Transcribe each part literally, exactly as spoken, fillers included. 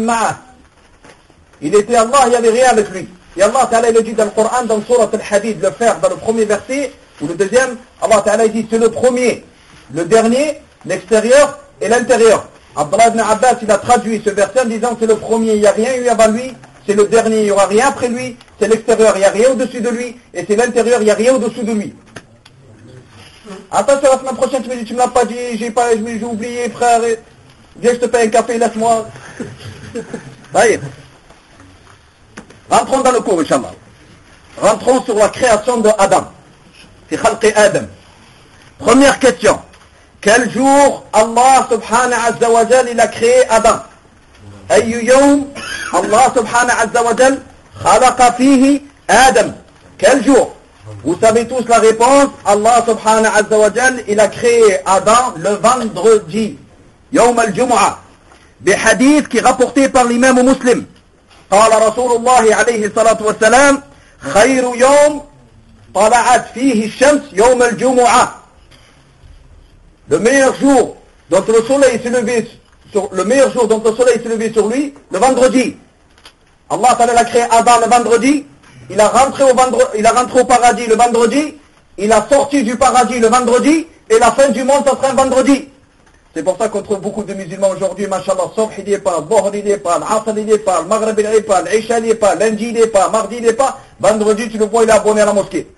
ma'ah. Il était Allah, il n'y avait rien avec lui. Et Allah Ta'ala le dit dans le Coran, dans le Surat Al-Hadid, le faire dans le premier verset, ou le deuxième, Allah Ta'ala dit c'est le premier, le dernier, l'extérieur et l'intérieur. Abdullah ibn Abbas, il a traduit ce verset en disant c'est le premier, il n'y a rien eu avant lui, c'est le dernier, il n'y aura rien après lui, c'est l'extérieur, il n'y a rien au-dessus de lui, et c'est l'intérieur, il n'y a rien au-dessous de lui. Attention, la semaine prochaine, tu me dis, tu me l'as pas dit, j'ai pas, j'ai oublié, frère, viens, je te paye un café, laisse-moi. Allez. Rentrons dans le cours, Inch'Allah. Rentrons sur la création de Adam. Fi khalqi Adam. Première question. Quel jour Allah subhanahu azza wa jal il a créé Adam? Ayyu yawm Allah subhanahu azza wa jal khalaqa fihi Adam. Quel jour? Vous savez tous la réponse. Allah subhanahu azza wa jal il a créé Adam le vendredi. Yawm al-Jumu'ah. Des hadiths qui est rapporté par l'imam muslim. قال رسول الله عليه الصلاة والسلام خير يوم طلعت فيه الشمس يوم الجمعة. Le meilleur jour dont le soleil s'est levé sur le meilleur jour dont le soleil s'est levé sur lui, le vendredi. Allah Ta'ala a créé Adam le vendredi, il a rentré au vendredi, il a rentré au paradis le vendredi, il a sorti du paradis le vendredi et la fin du monde ça sera un vendredi. C'est pour ça qu'on trouve beaucoup de musulmans aujourd'hui, machallah, Subh il n'y est pas, Dhuhr il n'y est pas, Asr il n'y est pas, Maghrib il n'y est pas, Isha il n'y est pas, lundi il n'y est pas, mardi il n'y est pas, vendredi tu le vois il est abonné à la mosquée.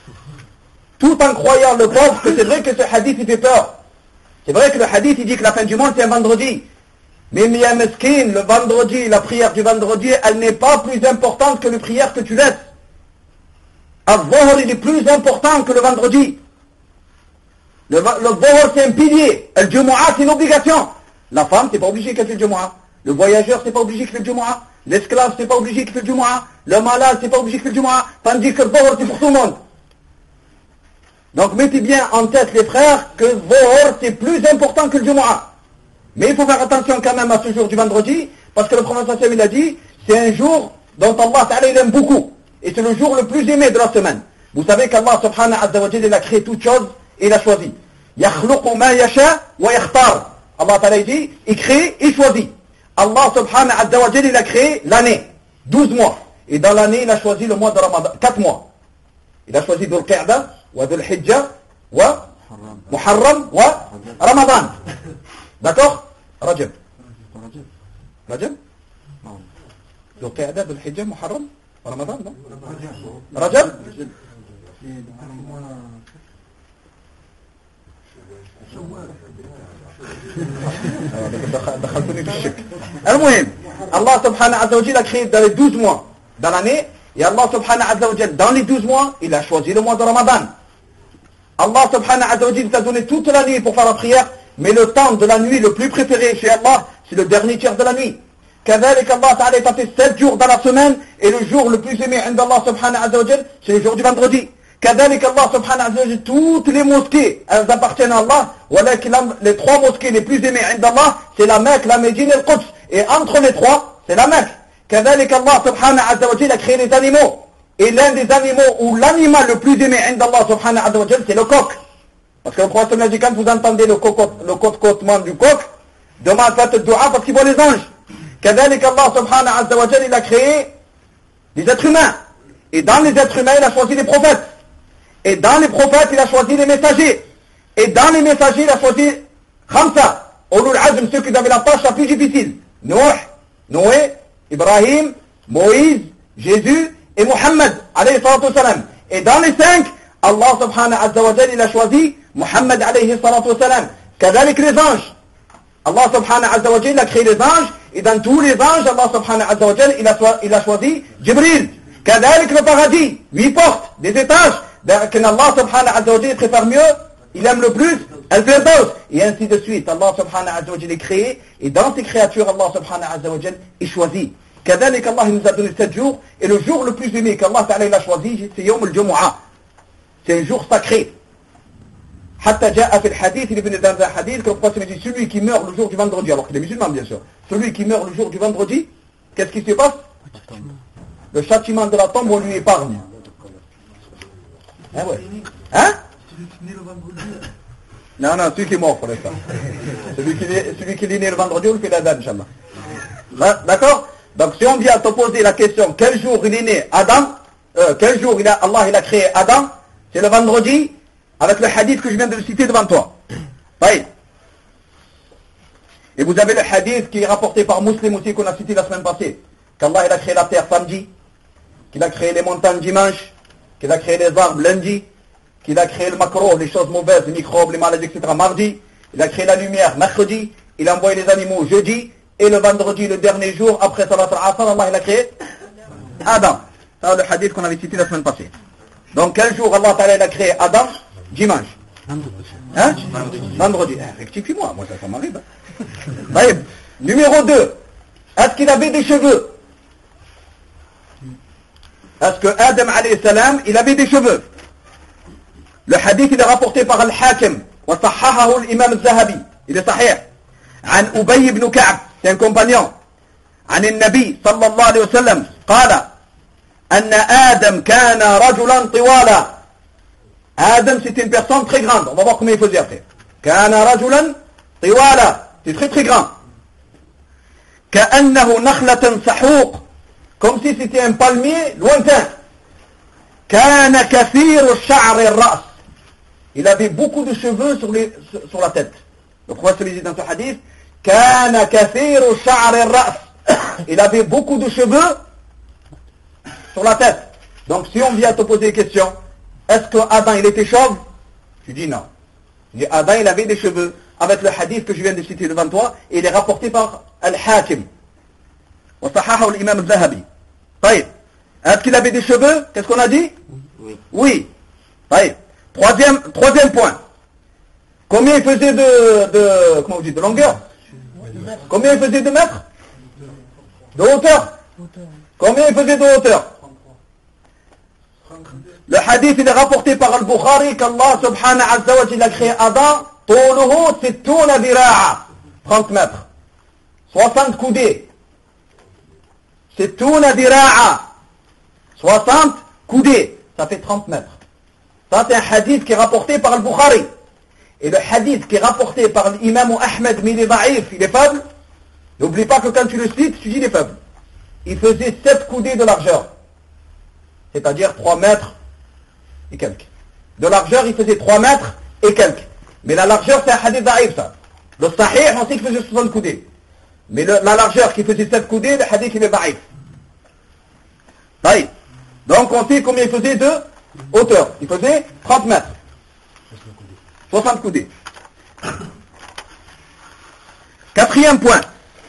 Tout en croyant le pauvre que c'est vrai que ce hadith il fait peur. C'est vrai que le hadith il dit que la fin du monde c'est un vendredi. Mais Mia Meskin, le vendredi, la prière du vendredi, elle n'est pas plus importante que la prière que tu laisses. Al-Dhuhr il est plus important que le vendredi. Le, le Dhuhr c'est un pilier. Le Jumu'ah c'est une obligation. La femme c'est pas obligé qu'elle fait le Jumu'ah. Le voyageur c'est pas obligé qu'il fait le Jumu'ah. L'esclave c'est pas obligé qu'il fait le Jumu'ah. Le malade c'est pas obligé qu'il fait le Jumu'ah. Tandis que le Dhuhr c'est pour tout le monde. Donc mettez bien en tête les frères que le Dhuhr c'est plus important que le Jumu'ah. Mais il faut faire attention quand même à ce jour du vendredi, parce que le prophète sallallahu alayhi wa sallam il a dit, c'est un jour dont Allah Ta'ala il aime beaucoup. Et c'est le jour le plus aimé de la semaine. Vous savez qu'Allah subhanahu wa ta'ala il a créé toutes choses et il a choisi. Yakhluqu ma yasha wa yakhtar. Allah Ta'ala dit, il crée, il choisit. Allah subhanahu wa ta'ala il a créé l'année, douze mois. Et dans l'année il a choisi le mois de Ramadan, quatre mois. Il a choisi Dhul Qa'da, wa Dhul Hijjah, wa Muharram, wa Ramadan. D'accord? Rajab. Rajab? Dhul Qa'da, Dhul Hijjah, Muharram, Ramadan, non? Rajab? دخلتوني في الشك. المهم Allah subhanahu wa ta'ala a créé dans les douze mois dans l'année et Allah subhanahu wa ta'ala dans les douze mois il a choisi le mois de Ramadan. Allah subhanahu wa ta'ala t'a donné toute la nuit pour faire la prière, mais le temps de la nuit le plus préféré chez Allah c'est le dernier tiers de la nuit. كذلك Allah ta'ala t'a fait sept jours dans la semaine et le jour le plus aimé عند Allah subhanahu wa ta'ala c'est le jour du vendredi. كذلك Allah subhanahu wa ta'ala toutes les mosquées elles appartiennent à Allah, ولكن les trois mosquées les plus aimées عند Allah c'est la Mecque, la Médine et le Quds, et entre les trois c'est la Mecque. كذلك Allah subhanahu wa ta'ala a créé les animaux et l'un des animaux ou l'animal le plus aimé عند Allah subhanahu wa ta'ala c'est le coq, parce que le prophète a dit quand vous entendez le cocotement du coq demandez faites dua parce qu'il voit les anges. كذلك Allah subhanahu wa ta'ala il a créé les êtres humains et dans les êtres humains il a choisi les prophètes. Et dans les prophètes, il a choisi les messagers. Et dans les messagers, il a choisi Khamsa, Ulul Azm, ceux qui avaient la tâche la plus difficile. Nuh, Noé, Ibrahim, Moïse, Jésus et Muhammad, alayhi salatu wassalam. Et dans les cinq, Allah subhanahu wa ta'ala, il a choisi Muhammad, alayhi salatu wassalam. Kadalik les anges. Allah subhanahu wa ta'ala, il a créé les anges. Et dans tous les anges, Allah subhanahu wa ta'ala, il a, il a choisi Jibril. Kadalik le paradis, huit portes, des étages. Que Allah subhanahu wa ta'ala préfère mieux, il aime le plus, Al-Firdaus, et ainsi de suite. Allah subhanahu wa ta'ala est créé, et dans ses créatures, Allah subhanahu wa ta'ala est choisi. كذلك Allah nous a donné sept jours, et le jour le plus aimé qu'Allah ta'ala a choisi, c'est Yawm al-Jumu'ah. C'est un jour sacré. حتى جاء في الحديث ابن ذا حديث que le prophète dit celui qui meurt le jour du vendredi, alors qu'il est musulman bien sûr, celui qui meurt le jour du vendredi, qu'est-ce qui se passe? Le châtiment de la tombe, on lui épargne. Hein, ouais. Hein? Non, non, celui qui est mort, pour l'instant. Celui qui est, celui qui est né le vendredi, on le fait la dame, Inch'Allah. D'accord? Donc si on vient te poser la question, quel jour il est né Adam, euh, quel jour il a, Allah il a créé Adam, c'est le vendredi, avec le hadith que je viens de citer devant toi. Oui. Et vous avez le hadith qui est rapporté par Muslim aussi, qu'on a cité la semaine passée, qu'Allah il a créé la terre samedi, qu'il a créé les montagnes dimanche, qu'il a créé les arbres lundi, qu'il a créé le macro, les choses mauvaises, les microbes, les maladies, et cetera mardi, il a créé la lumière mercredi, il a envoyé les animaux jeudi, et le vendredi, le dernier jour, après Salat al-Asr, Allah il a créé Adam. C'est le hadith qu'on avait cité la semaine passée. Donc quel jour Allah il a créé Adam? Dimanche. Hein? Vendredi. Eh, rectifie-moi, moi ça, ça m'arrive. Hein? Numéro deux. Est-ce qu'il avait des cheveux? Est-ce que Adam alayhi salam, il avait des cheveux? Le hadith il est rapporté par Al-Hakim. وصححه الإمام الذهبي. Il est sahih. عن أبي بن كعب. C'est un compagnon. عن النبي صلى الله عليه وسلم قال أن آدم كان رجلا طوالا. Adam c'était une personne très grande. On va voir combien il faisait après. كان رجلا طوالا. C'est très très grand. كأنه نخلة سحوق. Comme si c'était un palmier lointain. كان كثير الشعر الرأس. Il avait beaucoup de cheveux sur, les, sur la tête. Le prophète dit dans ce hadith, كان كثير الشعر الرأس. Il avait beaucoup de cheveux sur la tête. Donc si on vient te poser des questions, est-ce que Adam il était chauve? Tu dis non. Tu dis Adam il avait des cheveux. Avec le hadith que je viens de citer devant toi, il est rapporté par Al-Hakim. وصححه الإمام الذهبي. طيب. Est-ce qu'il avait des cheveux? Qu'est-ce qu'on a dit? Oui. Oui. طيب. Troisième, troisième point. Combien il faisait de, de comment vous dites, de longueur? Combien il faisait de mètres? De hauteur? Combien il faisait de hauteur? Le hadith il est rapporté par Al-Bukhari qu'Allah subhanahu wa ta'ala a créé Adam, طوله ستون ذراعا, trente mètres, soixante coudées. ستون ذراعا, soixante coudées, ça fait trente mètres. Ça c'est un hadith qui est rapporté par Al-Bukhari. Et le hadith qui est rapporté par l'imam Ahmed, mais il est daïf, il est faible. N'oublie pas que quand tu le cites, tu dis il est faible. Il faisait sept coudées de largeur. C'est-à-dire trois mètres et quelques. De largeur, il faisait trois mètres et quelques. Mais la largeur, c'est un hadith daïf, ça. Le sahih, on sait qu'il faisait soixante coudées. Mais le, la largeur qui faisait sept coudées, le hadith, il est daïf. Daïf. Donc on sait combien il faisait de hauteur. Il faisait trente mètres. soixante coudées. Quatrième point.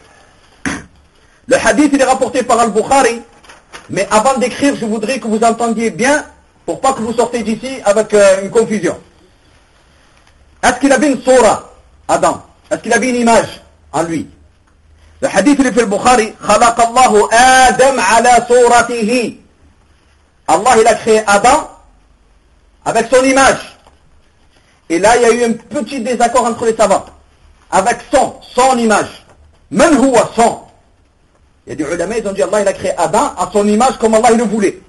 Le hadith il est rapporté par Al-Bukhari. Mais avant d'écrire, je voudrais que vous entendiez bien, pour pas que vous sortez d'ici avec euh, une confusion. Est-ce qu'il avait une soura, Adam? Est-ce qu'il avait une image en lui? Le hadith il est fait Al-Bukhari. خلق الله آدم على صورته. Allah il a créé Adam avec son image. Et là, il y a eu un petit désaccord entre les savants. Avec son, son image. Man huwa son. Il y a des ulama, ils ont dit Allah il a créé Adam à son image comme Allah il le voulait.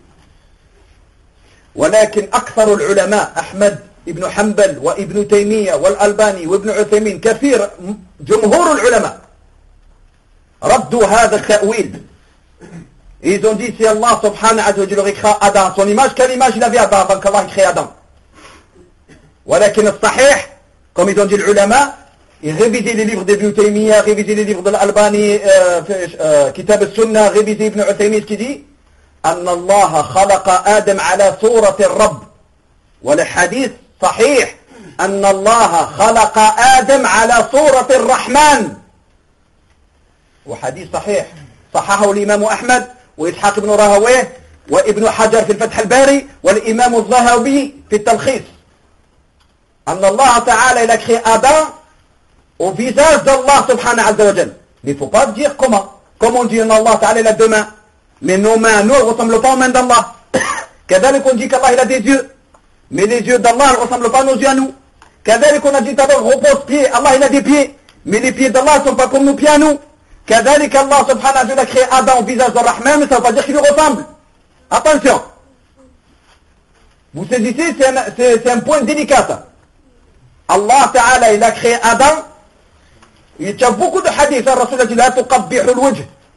ولكن أكثر العلماء أحمد ابن حنبل وابن تيمية والألباني وابن عثيمين كثير جمهور العلماء ردوا هذا التأويل. Ils ont dit si Allah subhanahu wa ta'ala aurait créé Adam à son image, quelle image il avait Adam avant qu'Allah crée Adam? ولكن الصحيح, comme ils ont dit les ulama, ils révisaient les livres d'Ibn Taymiyyah, révisaient les livres de l'Albani, Kitab al-Sunnah, révisaient Ibn Uthaymin, ce qui dit أن الله خلق آدم على صورة الرب. والحديث صحيح أن الله خلق آدم على صورة الرحمن. وحديث صحيح صححه الإمام أحمد وإسحاق بن راهويه وابن حجر في الفتح الباري والإمام الذهبي في التلخيص. أن الله تعالى il a créé Adam au visage d'Allah subhanahu wa ta'ala. Mais il ne faut pas dire comment. Comme on dit Allah ta'ala il a deux mains. Mais nos mains, nous, ne ressemblent pas aux mains d'Allah. Kadalik on dit qu'Allah il a des yeux. Mais les yeux d'Allah ne ressemblent pas à nos yeux à nous. Kadalik on a dit d'abord repose-pied. Allah il a des pieds. Mais les pieds d'Allah ne sont pas comme nos pieds à nous. Kadalik Allah subhanahu wa ta'ala a créé Adam au visage de Rahman, mais ça ne veut pas dire qu'il lui ressemble. Attention. Vous saisissez, c'est un, c'est, c'est un point délicat ça. Allah Ta'ala, il a créé Adam. Il y a beaucoup de hadiths. Le Rasul a dit, la tuqabbihu al-wajh,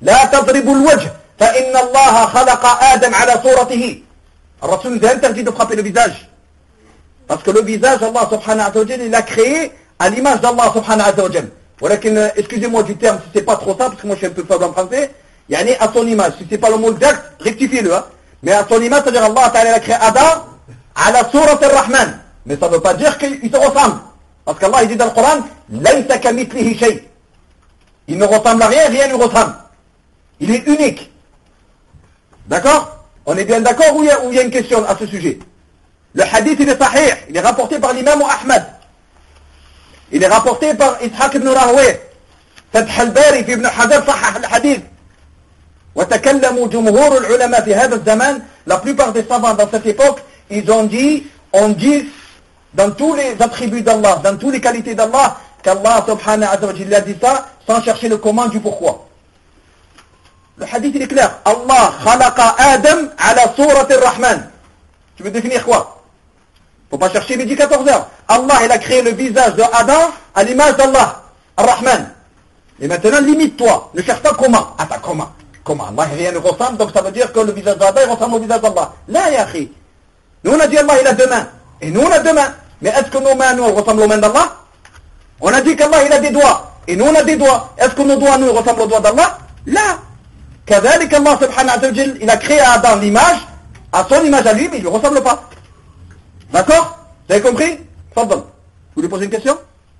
لا تضربوا الوجه فإن الله خلق آدم على صورته. Le Rasoul nous a interdit de frapper le visage. Parce que le visage, Allah subhanahu wa ta'ala, il a créé à l'image d'Allah subhanahu wa ta'ala. ولكن, excusez-moi du terme, si c'est pas trop ça, parce que moi je suis un peu faible en français, yani à son image. Si c'est pas le mot exact, rectifiez-le. Hein. Mais à son image, c'est-à-dire Allah ta'ala a créé Adam à la sourate ar-Rahman. Mais ça ne veut pas dire qu'il se ressemble. Parce qu'Allah il dit dans le Coran, laysa kamithlihi shay. Il ne ressemble à rien, rien ne lui ressemble. Il est unique. D'accord? On est bien d'accord ou il y a, ou il y a une question à ce sujet? Le hadith il est sahih, il est rapporté par l'imam Ahmad. Il est rapporté par Ishaq ibn Rahway. Fath al-Bari fi ibn Hajar sahah al-hadith. وتكلموا جمهور العلماء في هذا الزمان, la plupart des savants dans cette époque, ils ont dit, on dit dans tous les attributs d'Allah, dans toutes les qualités d'Allah, qu'Allah subhanahu wa ta'ala a dit ça sans chercher le comment du pourquoi. Le hadith il est clair. Allah khalaqa Adam ala surat ar-Rahman. Tu veux définir quoi? Faut pas chercher midi quatorze heures. Allah il a créé le visage de Adam à l'image d'Allah, ar-Rahman. Et maintenant limite-toi, ne cherche pas comment. Attends, comment? Comment? Allah rien ne ressemble, donc ça veut dire que le visage d'Adam ressemble au visage d'Allah. Là, ya akhi. Nous on a dit Allah il a deux mains. Et nous on a deux mains. Mais est-ce que nos mains nous ressemblent aux mains d'Allah? On a dit qu'Allah il a des doigts. Et nous on a des doigts. Est-ce que nos doigts nous ressemblent aux doigts d'Allah? Là. كذلك الله سبحانه وتعالى il a créé à Adam l'image à son image à lui mais il ne lui ressemble pas. D'accord? Vous avez compris? Fadal. Vous voulez poser une question?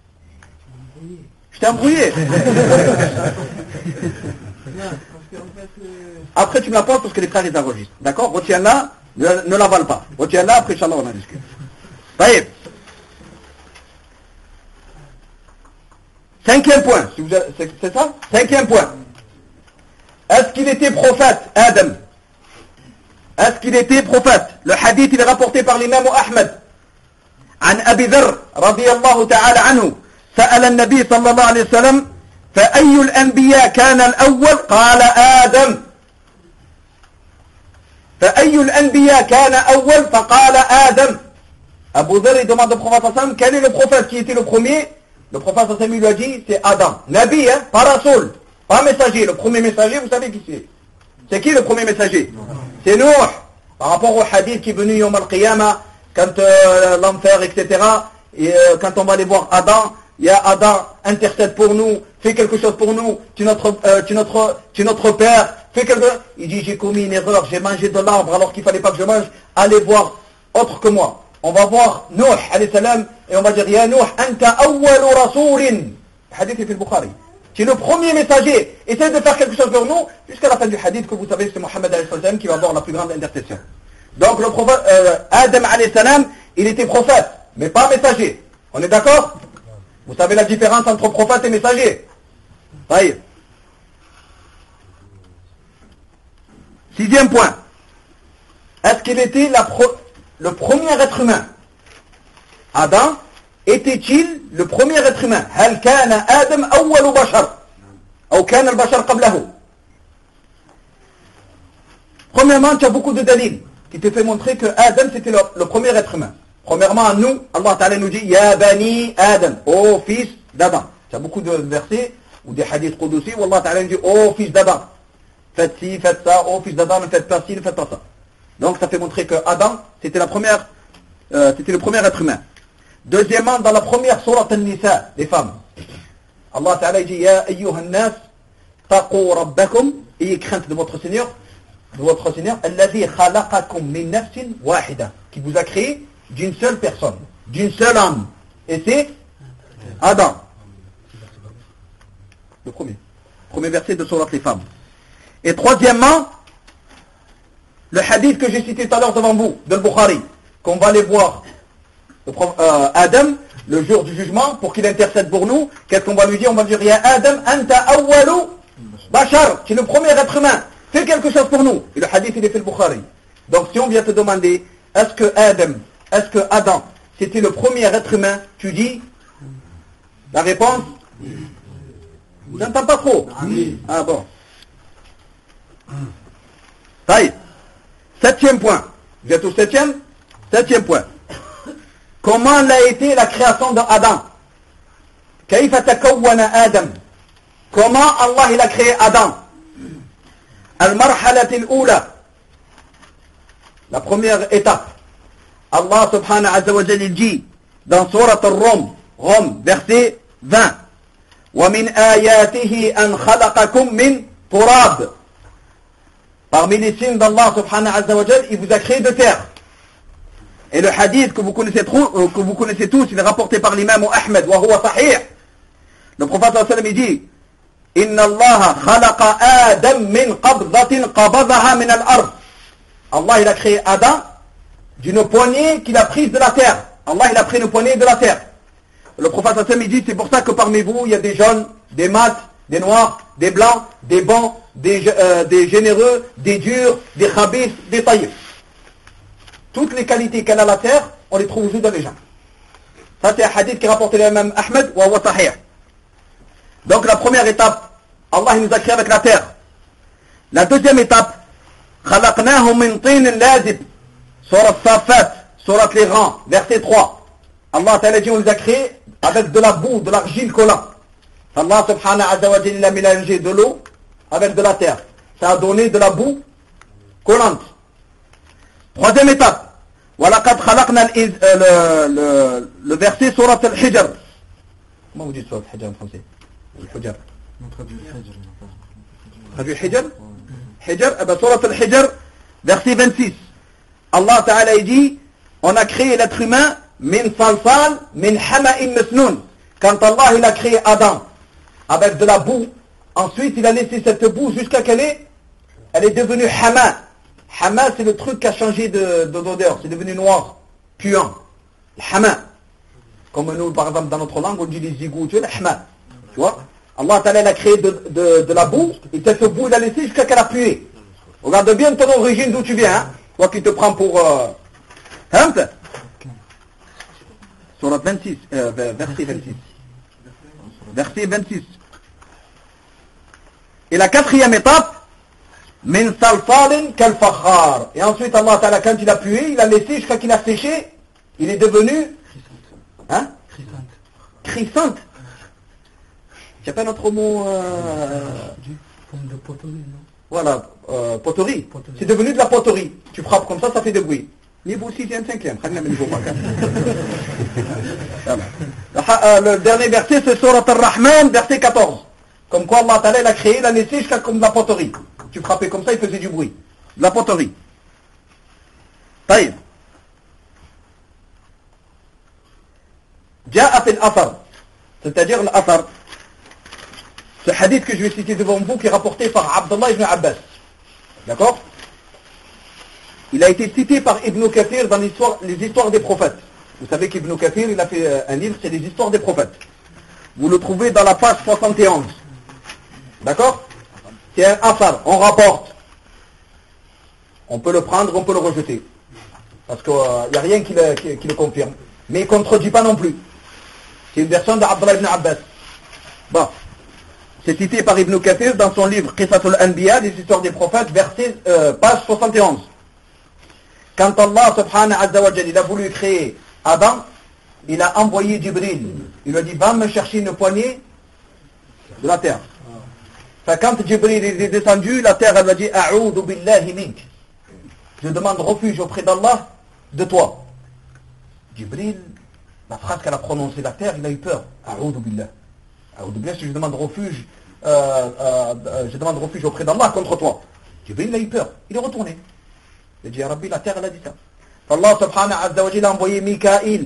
Je t'ai embrouillé. Après tu me la poses parce que les frères les enregistrent. D'accord? Retiens-la, ne, ne l'avale pas. Retiens-la, après Inch'Allah on en discute. Taïb. Cinquième point. Si vous avez, c'est, c'est ça? Cinquième point. Est-ce qu'il était prophète, Adam? Est-ce qu'il était prophète? Le hadith il est rapporté par l'imam Ahmad. عن أبي ذر رضي الله تعالى عنه سأل النبي صلى الله عليه وسلم فأي الأنبياء كان الأول؟ قال آدم. فأي الأنبياء كان أول؟ فقال آدم. Abu Dharr il demande au prophète sallam quel est le prophète qui était le premier? Le prophète sallam lui a dit c'est Adam. Nabi, hein, pas Rasoul. Pas messager, le premier messager, vous savez qui c'est? C'est qui le premier messager? C'est Nuh. Par rapport au hadith qui est venu Yom al-Qiyamah, quand euh, l'enfer, et cetera. Et euh, quand on va aller voir Adam, il y a Adam, intercède pour nous, fais quelque chose pour nous, tu es notre, euh, tu es notre, tu es notre père, fais quelque chose. Il dit j'ai commis une erreur, j'ai mangé de l'arbre alors qu'il fallait pas que je mange, allez voir autre que moi. On va voir Nuh, alayhi salam, et on va dire ya Nuh, anta awwalu rasoulin. Le hadith est fait le Bukhari. Tu es le premier messager. Essaye de faire quelque chose pour nous jusqu'à la fin du hadith que vous savez c'est Mohammed alayhi salam qui va avoir la plus grande intercession. Donc le prophète euh, Adam alayhi salam, il était prophète, mais pas messager. On est d'accord? Vous savez la différence entre prophète et messager? Taïb. Sixième point. Est-ce qu'il était la pro- le premier être humain? Adam était-il le premier être humain? هل كان آدم أول بشر أو كان البشر قبله? Premièrement, tu as beaucoup de dalil qui te fait montrer que Adam c'était le, le premier être humain. Premièrement, à nous, Allah Ta'ala nous dit Ya bani Adam, ô fils d'Adam. Tu as beaucoup de versets ou des hadiths qudussi où Allah Ta'ala nous dit ô fils d'Adam, faites ci, faites ça, ô fils d'Adam, ne faites pas ci, ne faites pas ça. Donc ça fait montrer que Adam c'était la première, euh, c'était le premier être humain. Deuxièmement, dans la première sourate An-Nisa, les femmes, Allah Ta'ala dit Ya ayyuhan nas, taqu rabbakum, ayez crainte de votre Seigneur, de votre Seigneur, alladhi khalaqakum min nafsin wahida, qui vous a créé d'une seule personne, d'une seule âme. Et c'est Adam. Le premier. Premier verset de sourate les femmes. Et troisièmement, le hadith que j'ai cité tout à l'heure devant vous, de Bukhari, qu'on va aller voir le prof, euh, Adam, le jour du jugement, pour qu'il intercède pour nous. Qu'est-ce qu'on va lui dire? On va lui dire Ya Adam, anta awwalu bashar, qui est le premier être humain. Fais quelque chose pour nous. Et le hadith il est fait le Bukhari. Donc si on vient te demander, est-ce que Adam, est-ce que Adam, c'était le premier être humain, tu dis la réponse? J'entends pas trop. Ah bon. Taï. Septième point. Vous êtes au septième? Septième point. Comment l'a été la création d'Adam? كيف تكون آدم? Comment Allah il a créé Adam? Al-marhalati al-oula. La première étape. Allah subhanahu wa ta'ala dit dans Surat al-Rum, Rum, verset vingt. وَمِنْ آيَاتِهِ أَنْ خَلَقَكُمْ مِنْ تُرَابٍ. Parmi les signes d'Allah subhanahu wa ta'ala, il vous a créé de terre. Et le hadith que vous connaissez, trop, euh, que vous connaissez tous, il est rapporté par l'imam Ahmed, wa huwa sahih. Le prophète sallallahu alayhi wa sallam, il dit, Inna Allah khalaqa Adam min qabdatin qabadaha min al-ard. Allah, il a créé Adam d'une poignée qu'il a prise de la terre. Allah, il a pris une poignée de la terre. Le prophète sallallahu alayhi wa sallam, il dit, c'est pour ça que parmi vous, il y a des jaunes, des mats, des noirs, des blancs, des bons, des, euh, des généreux, des durs, des khabis, des taïfs. Toutes les qualités qu'elle a la terre, on les trouve aussi dans les gens. Ça, c'est un hadith qui est rapporté l'imam Ahmed, wa huwa sahih. Donc la première étape, Allah il nous a créé avec la terre. La deuxième étape, خَلَقْنَاهُ مِنْ طِينٍ لَازِبٍ. Surat Safat, Surat les rangs, verset trois. Allah Ta'ala dit, on les a créés avec de la boue, de l'argile collante. Allah subhanahu wa ta'ala, il a mélangé de l'eau avec de la terre. Ça a donné de la boue collante. Troisième étape, وَلَقَدْ خَلَقْنَا le, le, le verset Surat al-Hijr. Comment vous dites Surat al-Hijr en français? Al-Hijr. On traduit Hijr. Traduit Hijr? Hijr, eh bien Surat al-Hijr, verset vingt-six. Allah Ta'ala dit, on a créé l'être humain min salsal, min hama'in masnoun. Quand Allah il a créé Adam avec de la boue, ensuite il a laissé cette boue jusqu'à qu'elle est, elle est devenue hama. Hama, c'est le truc qui a changé de, de d'odeur, c'est devenu noir, puant. Le hama. Comme nous, par exemple, dans notre langue, on dit les égouts, tu vois, le hama. Tu vois? Allah Ta'ala a créé de, de, de la boue, et cette boue il a laissé jusqu'à qu'elle a pué. Regarde bien ton origine, d'où tu viens, hein? Toi qui te prends pour... Euh... Hein? Surat vingt-six, euh, verset vingt-six. Verset vingt-six. Et la quatrième étape, min salsalin kal fakhar. Et ensuite Allah Ta'ala, quand il a pué, il a laissé jusqu'à qu'il a séché, il est devenu... Hein? Crissante. Il n'y a pas notre mot... Euh... De poterie, non? Voilà, euh, poterie. poterie. C'est devenu de la poterie. Tu frappes comme ça, ça fait des bruits. Niveau sixième, cinquième. Le dernier verset, c'est Surat Ar-Rahman, verset quatorze. Comme quoi Allah Ta'ala a créé, il a laissé jusqu'à comme de la poterie. Tu frappais comme ça, il faisait du bruit. De la poterie. طيب. جاء في الأثر. C'est-à-dire l'Athar. Ce hadith que je vais citer devant vous qui est rapporté par Abdullah ibn Abbas. D'accord? Il a été cité par Ibn Kathir dans l'histoire, les histoires des prophètes. Vous savez qu'Ibn Kathir, il a fait un livre, c'est les histoires des prophètes. Vous le trouvez dans la page soixante et onze. D'accord? C'est un Athar, on rapporte. On peut le prendre, on peut le rejeter. Parce qu'il n'y a rien qui le, qui, qui le confirme. Mais il ne contredit pas non plus. C'est une version d'Abdullah ibn Abbas. Bon. C'est cité par Ibn Kathir dans son livre Qisatul Anbiya, les histoires des prophètes, verset, euh, page soixante et onze. Quand Allah subhanahu wa ta'ala il a voulu créer Adam, il a envoyé Jibril. Il lui a dit, va me chercher une poignée de la terre. Enfin, quand Jibril est descendu, la terre elle lui a dit, A'udhu billahi mink. Je demande refuge auprès d'Allah de toi. Jibril, la phrase qu'elle a prononcée la terre, il a eu peur. A'udhu billah. A'udhu billah, si je demande refuge, euh, euh, euh, je demande refuge auprès d'Allah contre toi. Jibril, il a eu peur. Il est retourné. Il a dit, Ya Rabbi, la terre, elle a dit ça. Allah subhanahu wa ta'ala a envoyé Mikaïl.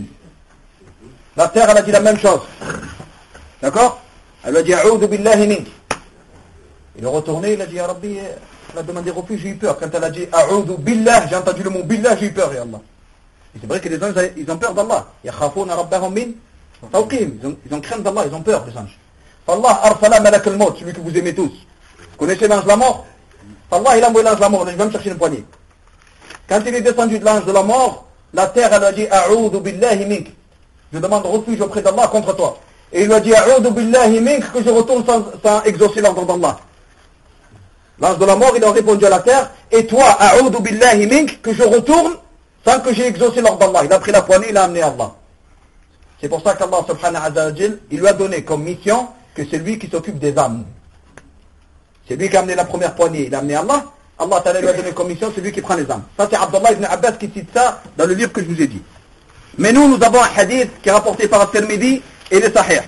La terre, elle a dit la même chose. D'accord? Elle lui a dit, A'udhu billahi mink. Il est retourné, il a dit, Ya Rabbi, elle a demandé refuge, j'ai eu peur. Quand elle a dit, A'udhu billah, j'ai entendu le mot billah, j'ai eu peur, Ya Allah. Et c'est vrai que les anges, ils ont peur d'Allah. Yakhafouna rabbahum min fawqihim. Ils ont, ils ont crainte d'Allah, ils ont peur, les anges. Allah arsala malak al-maut, celui que vous aimez tous. Vous connaissez l'ange de la mort? Allah, il a envoyé l'ange de la mort, il va me chercher une poignée. Quand il est descendu de l'ange de la mort, la terre, elle a dit, A'udhu billahi mink. Je demande refuge auprès d'Allah contre toi. Et il lui a dit, A'udhu billahi mink, que je retourne sans, sans exaucer l'ordre d'Allah. L'ange de la mort, il a répondu à la terre, et toi, A'udhu billahi mink, que je retourne sans que j'ai exaucé l'ordre d'Allah. Il a pris la poignée, il a amené Allah. C'est pour ça qu'Allah subhanahu wa ta'ala, il lui a donné comme mission que c'est lui qui s'occupe des âmes. C'est lui qui a amené la première poignée, il a amené Allah. Allah Ta'ala lui a donné commission, c'est lui qui prend les âmes. Ça c'est Abdullah ibn Abbas qui cite ça dans le livre que je vous ai dit. Mais nous, nous avons un hadith qui est rapporté par At-Tirmidhi et le Sahih.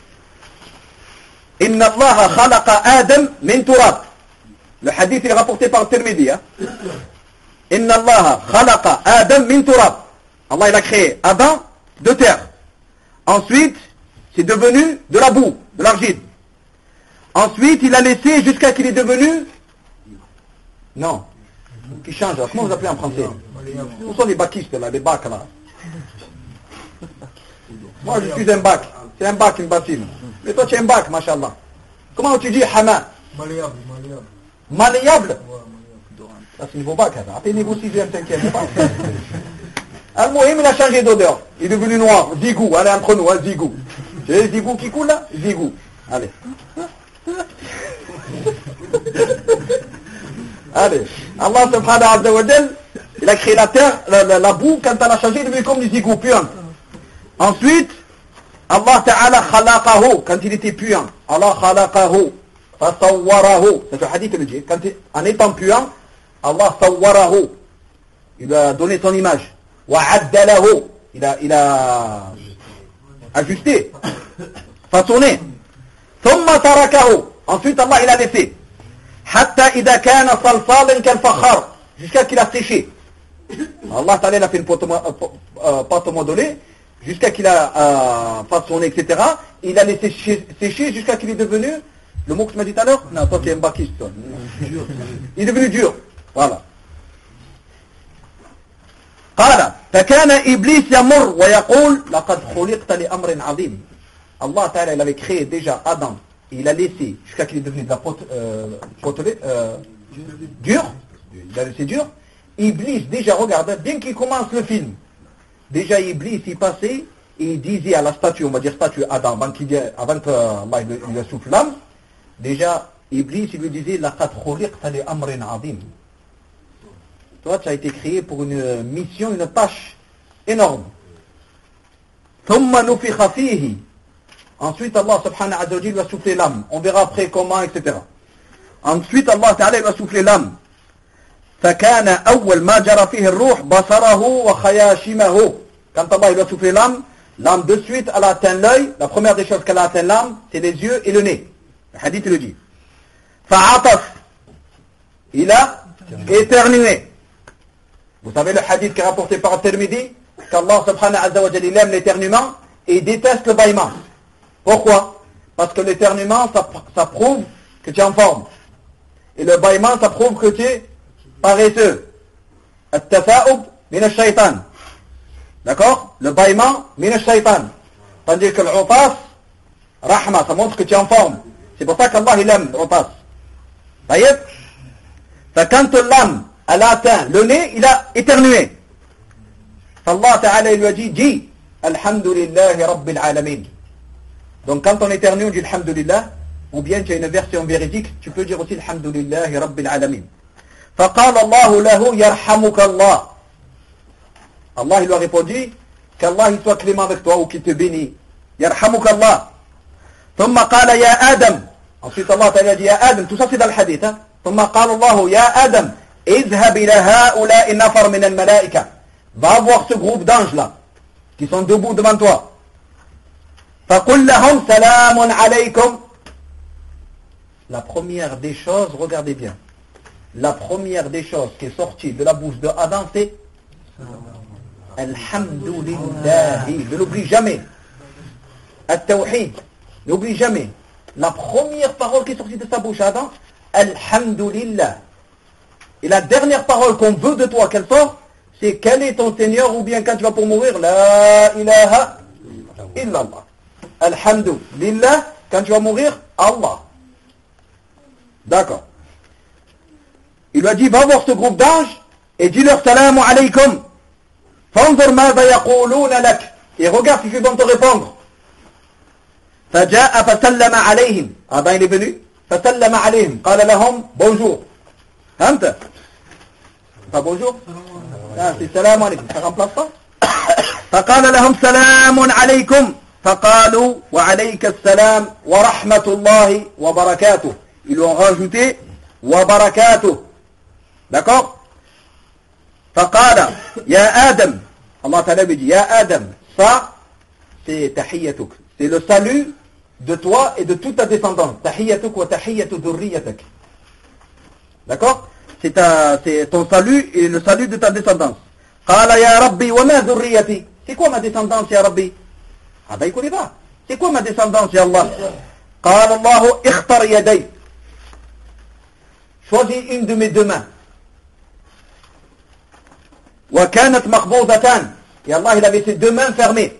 Inna Allah khalaqa Adam min turab. Le hadith est rapporté par At-Tirmidhi. Hein? Inna Allah khalaqa Adam min turab. Allah il a créé Adam de terre. Ensuite, c'est devenu de la boue, de l'argile. Ensuite, il a laissé jusqu'à qu'il est devenu... Non. Qui change. Comment vous appelez en français? Où sont les baquistes là, les bacs là? Moi je suis un bac. C'est un bac, une bassine. Mais toi tu es un bac, machallah. Comment tu dis hama? Malléable, malléable. Malléable? Ouais, malléable. Ça c'est niveau bac, ça. Appelez-vous sixième, cinquième. Al-Mohim, il a changé d'odeur. Il est devenu noir. Zigou, allez entre nous, hein, zigou. Tu sais zigou qui coule là? Zigou. Allez. Allez. Allah subhanahu wa ta'ala, il a créé la terre, la, la, la boue, quand elle a changé, il est devenu comme du zigou, puant. Ensuite, Allah Ta'ala khalaqahu, quand il était puant. Allah khalaqahu, fasawwarahu. C'est le hadith le dit. Quand il, en étant puant, Allah sawwarahu. Il a donné son image. Wa addalahu. Il a, il a ajusté, façonné. Thumma tarakahu. Ensuite, Allah, il a laissé. Hatta idha kana salsalan kal fakhar. Jusqu'à qu'il a séché. Allah Ta'ala, il a fait une pâte modelée. Jusqu'à qu'il a euh, façonné, et cetera. Il a laissé sécher jusqu'à qu'il est devenu, le mot que tu m'as dit tout à l'heure? Non, toi tu es un baquiste. Il est devenu dur. Voilà. قال فكان إبليس يمر ويقول لقد خلقت لأمر عظيم. Allah Ta'ala, il avait créé déjà Adam. Il a laissé jusqu'à qu'il est devenu de la pote, euh, potelée, euh, dur. Il a laissé dur. Iblis déjà regarde, bien qu'il commence le film. Déjà, Iblis, il passait et il disait à la statue, on va dire statue Adam, avant qu'il avant que Allah lui, lui souffle l'âme, déjà, Iblis, il lui disait, لَقَدْ خُلِقْتَ لِأَمْرٍ عَظِيمٍ. Toi, tu as été créé pour une mission, une tâche énorme. ثُمَّ نُفِخَ فِيهِ. Ensuite, Allah subhanahu wa ta'ala lui a soufflé l'âme. On verra après comment, et cetera. Ensuite, Allah ta'ala lui a soufflé l'âme. فكان أول ما جرى فيه الروح بصره وخياشمه. Quand Allah il a soufflé l'âme, l'âme de suite elle a atteint l'œil. La première des choses qu'elle a atteint l'âme, c'est les yeux et le nez. Le hadith le dit. فعطف. Il a éternué. Vous savez le hadith qui est rapporté par At-Tirmidhi, qu'Allah subhanahu wa ta'ala il aime l'éternuement et il déteste le bâillement. Pourquoi? Parce que l'éternuement ça, ça prouve que tu es en forme. Et le bâillement ça prouve que tu es paresseux. At-tafa'ub min ash-shaytan. D'accord? Le bâillement min ash-shaytan. Tandis que l'utas, rahma, ça montre que tu es en forme. C'est pour ça qu'Allah il aime l'utas. Taïeb? Quand l'âme elle a atteint le nez, il a éternué. Allah Ta'ala il lui a dit, dis Alhamdulillahi Rabbil Alamin. Donc quand on éternue, on dit Alhamdulillah, ou bien tu as une version véridique, tu peux dire aussi Alhamdulillahi Rabbil Alamin. فقال الله له يرحمك الله. Allah il lui a répondu qu'Allah il soit clément avec toi ou qu'il te bénit. يرحمك الله. ثم قال يا آدم. Ensuite Allah t'a dit يا آدم. Tout ça c'est dans le hadith. Hein? ثم قال الله يا آدم اذهب إلى هؤلاء النفر من الملائكة. Va voir ce groupe d'anges là qui sont debout devant toi. فقل لهم سلام عليكم. La première des choses, regardez bien. La première des choses qui est sortie de la bouche de Adam, c'est Alhamdulillahi. Ne l'oublie jamais. At-Tawhid. N'oublie jamais. La première parole qui est sortie de sa bouche, Adam, Alhamdulillah. Et la dernière parole qu'on veut de toi qu'elle sort, c'est quel est ton Seigneur, ou bien quand tu vas pour mourir, La ilaha illallah. Alhamdulillah. Quand tu vas mourir, Allah. D'accord. Il lui a dit, va voir ce groupe d'anges et dis-leur salamu alaykum. Fanzur madha yaquluna lak. Et regarde si ils vont te répondre. Faja'a fasallama alayhim. Ah ben il est venu. Fasallama alayhim. Qala lahum bonjour. Fahmta? Pas bonjour? Ah, c'est salamu alaykum. Ça remplace pas? فقال لهم سلام عليكم. فقالوا وعليك السلام ورحمة الله وبركاته. ils lui ont rajouté wa barakatuh. D'accord? Faqala ya Adam, Allah Ta'ala lui dit ya Adam, ça c'est tahiyyatuk, c'est le salut de toi et de toute ta descendance. Tahiyyatuk wa tahiyyatu dhurriyyatak. D'accord? C'est ta, c'est ton salut et le salut de ta descendance. Qala ya Rabbi wa ma dhurriyyati. C'est quoi ma descendance ya Rabbi? Ah ben il connaît pas. C'est quoi ma descendance ya Allah? Qala Allahu ikhtar yaday. Choisis une de mes deux mains. Wa kanat maqboudatan. Et Allah il avait ses deux mains fermées.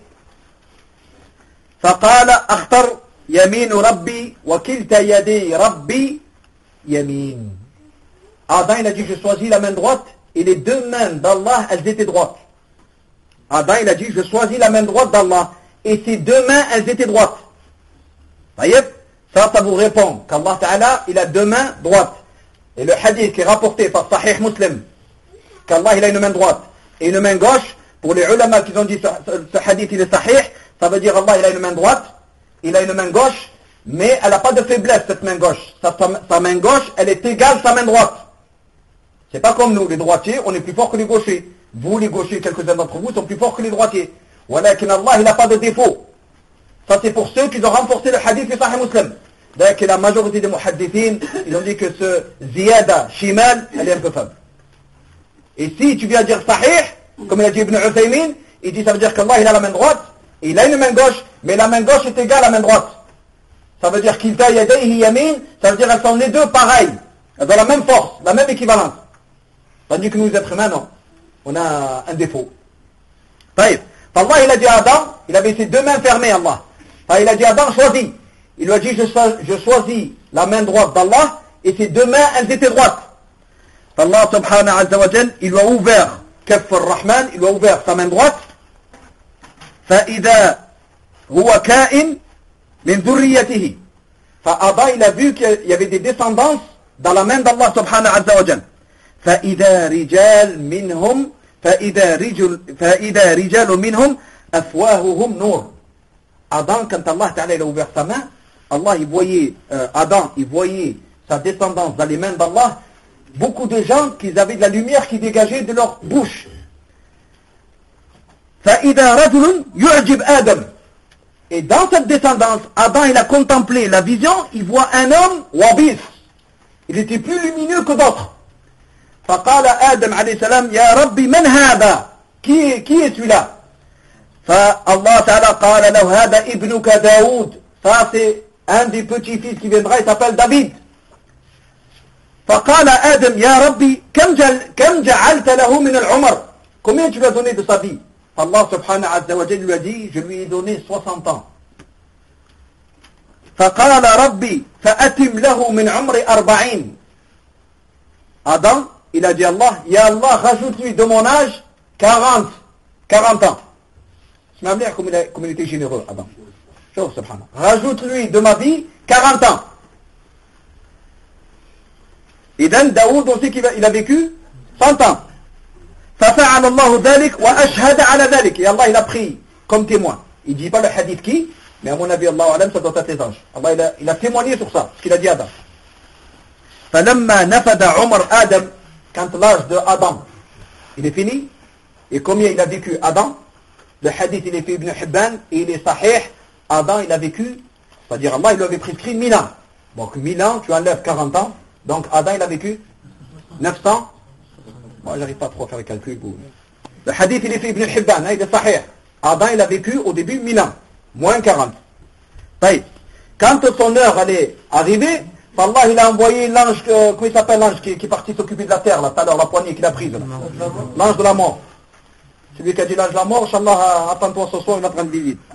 Faqala akhtar yamin Rabbi wa kilta yaday Rabbi yamin. Adam il a dit je choisis la main droite et les deux mains d'Allah elles étaient droites. Adam il a dit je choisis la main droite d'Allah et ses deux mains elles étaient droites. Voyez, ça ça vous répond qu'Allah Ta'ala il a deux mains droites. Et le hadith qui est rapporté par Sahih Muslim qu'Allah il a une main droite et une main gauche, pour les ulama qui ont dit ce, ce hadith il est sahih, ça veut dire Allah il a une main droite, il a une main gauche, mais elle n'a pas de faiblesse cette main gauche. Sa, sa, sa main gauche elle est égale à sa main droite. C'est pas comme nous, les droitiers, on est plus fort que les gauchers. Vous, les gauchers, quelques-uns d'entre vous, sont plus forts que les droitiers. Walakin Allah, il n'a pas de défaut. Ça, c'est pour ceux qui ont renforcé le hadith de Sahih Muslim. D'ailleurs, que la majorité des muhaddithines, ils ont dit que ce ziyada, shimal, elle est un peu faible. Et si tu viens dire Sahih, comme il a dit Ibn Uthaymin, il dit ça veut dire qu'Allah, il a la main droite, et il a une main gauche, mais la main gauche est égale à la main droite. Ça veut dire qu'il taille yadayhi yamin, ça veut dire qu'elles sont les deux pareilles. Elles ont la même force, la même équivalence. Tandis que nous, les êtres humains, non. On a un défaut. Taïb. Allah, il a dit à Adam, il avait ses deux mains fermées, Allah. Il a dit à Adam, choisis. Il lui a dit, je, je choisis la main droite d'Allah, et ses deux mains, elles étaient droites. Allah, subhanahu wa ta'ala, il lui a ouvert, Kaf ar-Rahman, il lui a ouvert sa main droite. فَإِذَا هُوَ كَائِن مِنْ ذُرِّيَّتِهِ. Adam, il a vu qu'il y avait des descendances dans la main d'Allah, subhanahu wa ta'ala. فإذا رجال منهم فإذا رجل فإذا رجال منهم أفواههم نور. Adam, quand Allah Ta'ala il a ouvert sa main, Allah il voyait euh, Adam, il voyait sa descendance dans les mains d'Allah, beaucoup de gens qui avaient de la lumière qui dégageait de leur bouche. فإذا رجل يعجب آدم. Et dans cette descendance, Adam il a contemplé la vision, il voit un homme wabis. Il était plus lumineux que d'autres. فقال آدم عليه السلام يا ربي من هذا qui, qui est celui-là فالله تعالى قال له هذا ابنك داود ça c'est un des petits-fils qui viendra, il s'appelle David. فقال آدم يا ربي كم, جل كم جعلت له من العمر, combien tu lui as donné de sa vie? Allah subhanahu wa ta'ala lui a dit je lui ai donné soixante ans. فقال ربي فأتم له من عمر أربعين. Adam il a dit Allah, ya Allah, rajoute-lui de mon âge quarante, quarante ans. Je m'appelle comme il, a, comme il était généreux, Adam. Rajoute-lui de ma vie quarante ans. Et then, Daoud aussi, il a vécu cent ans. فَفَعَلَ اللَّهُ ذَلِكَ وَأَشْهَدَ عَلَى ذَلِكَ. Et Allah, il a pris comme témoin. Il ne dit pas le hadith qui, mais à mon avis, Allah alam, ça doit être les anges. Allah, il a, il a témoigné sur ça, ce qu'il a dit à Adam. فَلَمَّا نَفَدَ عُمَرْ آدَمْ. Quand l'âge de Adam, il est fini, et combien il a vécu Adam, le hadith il est fait Ibn Hibban, et il est sahih, Adam il a vécu, c'est-à-dire Allah il lui avait prescrit mille ans. Donc mille ans, tu enlèves quarante ans, donc Adam il a vécu neuf cents, moi j'arrive pas trop à faire le calcul. Le hadith il est fait Ibn Hibban, il est sahih, Adam il a vécu au début mille ans, moins quarante. Quand son heure elle est arrivée, Allah il a envoyé l'ange, euh, comment il s'appelle l'ange qui, qui est parti s'occuper de la terre, là, tout à l'heure, la poignée qu'il a prise. L'ange de la mort. Celui qui a dit l'ange de la mort, Inch'Allah, attends-toi ce soir, il va prendre des vides.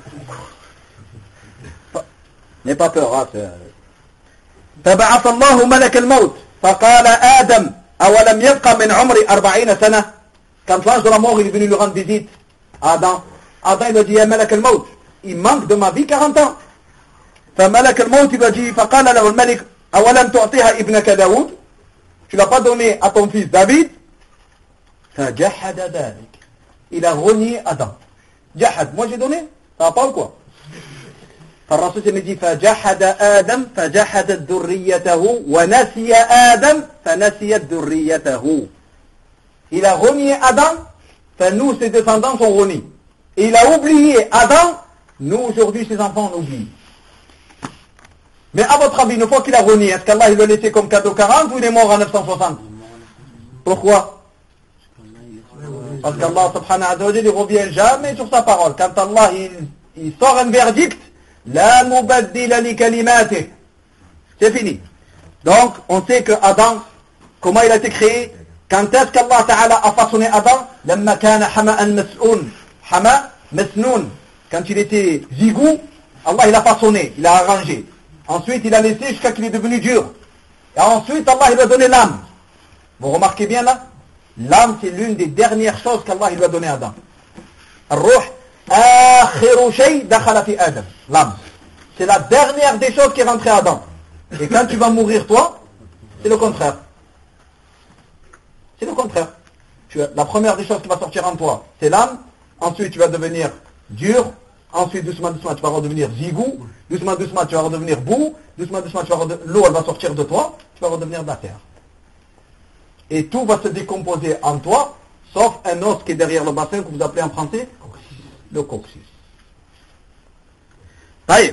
N'aie pas peur, hein, c'est... فبعث الله ملك الموت فقال آدم أولم يبقى من عمري أربعين سنة. Quand l'ange de la mort il est venu lui rendre visite, Adam, Adam il a dit, ya malak al-maut, il manque de ma vie quarante ans. فملك الموت il a dit, فقال له الملك أولم تعطيها ابنك داود, tu l'as pas donné à ton fils David. فجحد ذلك, il a renié Adam. Jahad, moi j'ai donné, ça va pas ou quoi? فالرسول me dit فجحد آدم فجحدت ذريته ونسي آدم فنسيت ذريته. Il a renié Adam, enfin nous ses descendants sont reniés. Et il a oublié Adam, nous aujourd'hui ses enfants on oublie. Mais à votre avis, une fois qu'il a renié, est-ce qu'Allah il l'a laissé comme cadeau quarante ou il est mort en neuf cent soixante? Pourquoi? Parce qu'Allah subhanahu wa ta'ala il revient jamais sur sa parole. Quand Allah il, il sort un verdict, la mubaddila li kalimatih. C'est fini. Donc on sait que Adam, comment il a été créé? Quand est-ce qu'Allah ta'ala a façonné Adam? Lamma kana hama'an mas'oun. Hama masnoun. Quand il était zigou, Allah il a façonné, il a arrangé. Ensuite il a laissé jusqu'à qu'il est devenu dur. Et ensuite Allah il a donné l'âme. Vous remarquez bien là? L'âme c'est l'une des dernières choses qu'Allah il lui a donné à Adam. Ar-ruh akhiru shay dakhala fi Adam. L'âme. C'est la dernière des choses qui est rentrée à Adam. Et quand tu vas mourir toi, c'est le contraire. C'est le contraire. Tu as, la première des choses qui va sortir en toi, c'est l'âme. Ensuite, tu vas devenir dur. Ensuite, doucement, doucement, tu vas redevenir zigou. Doucement, doucement, tu vas redevenir boue. Doucement, doucement, tu vas redevenir... l'eau, elle va sortir de toi. Tu vas redevenir de la terre. Et tout va se décomposer en toi, sauf un os qui est derrière le bassin, que vous appelez en français le coccyx. طيب.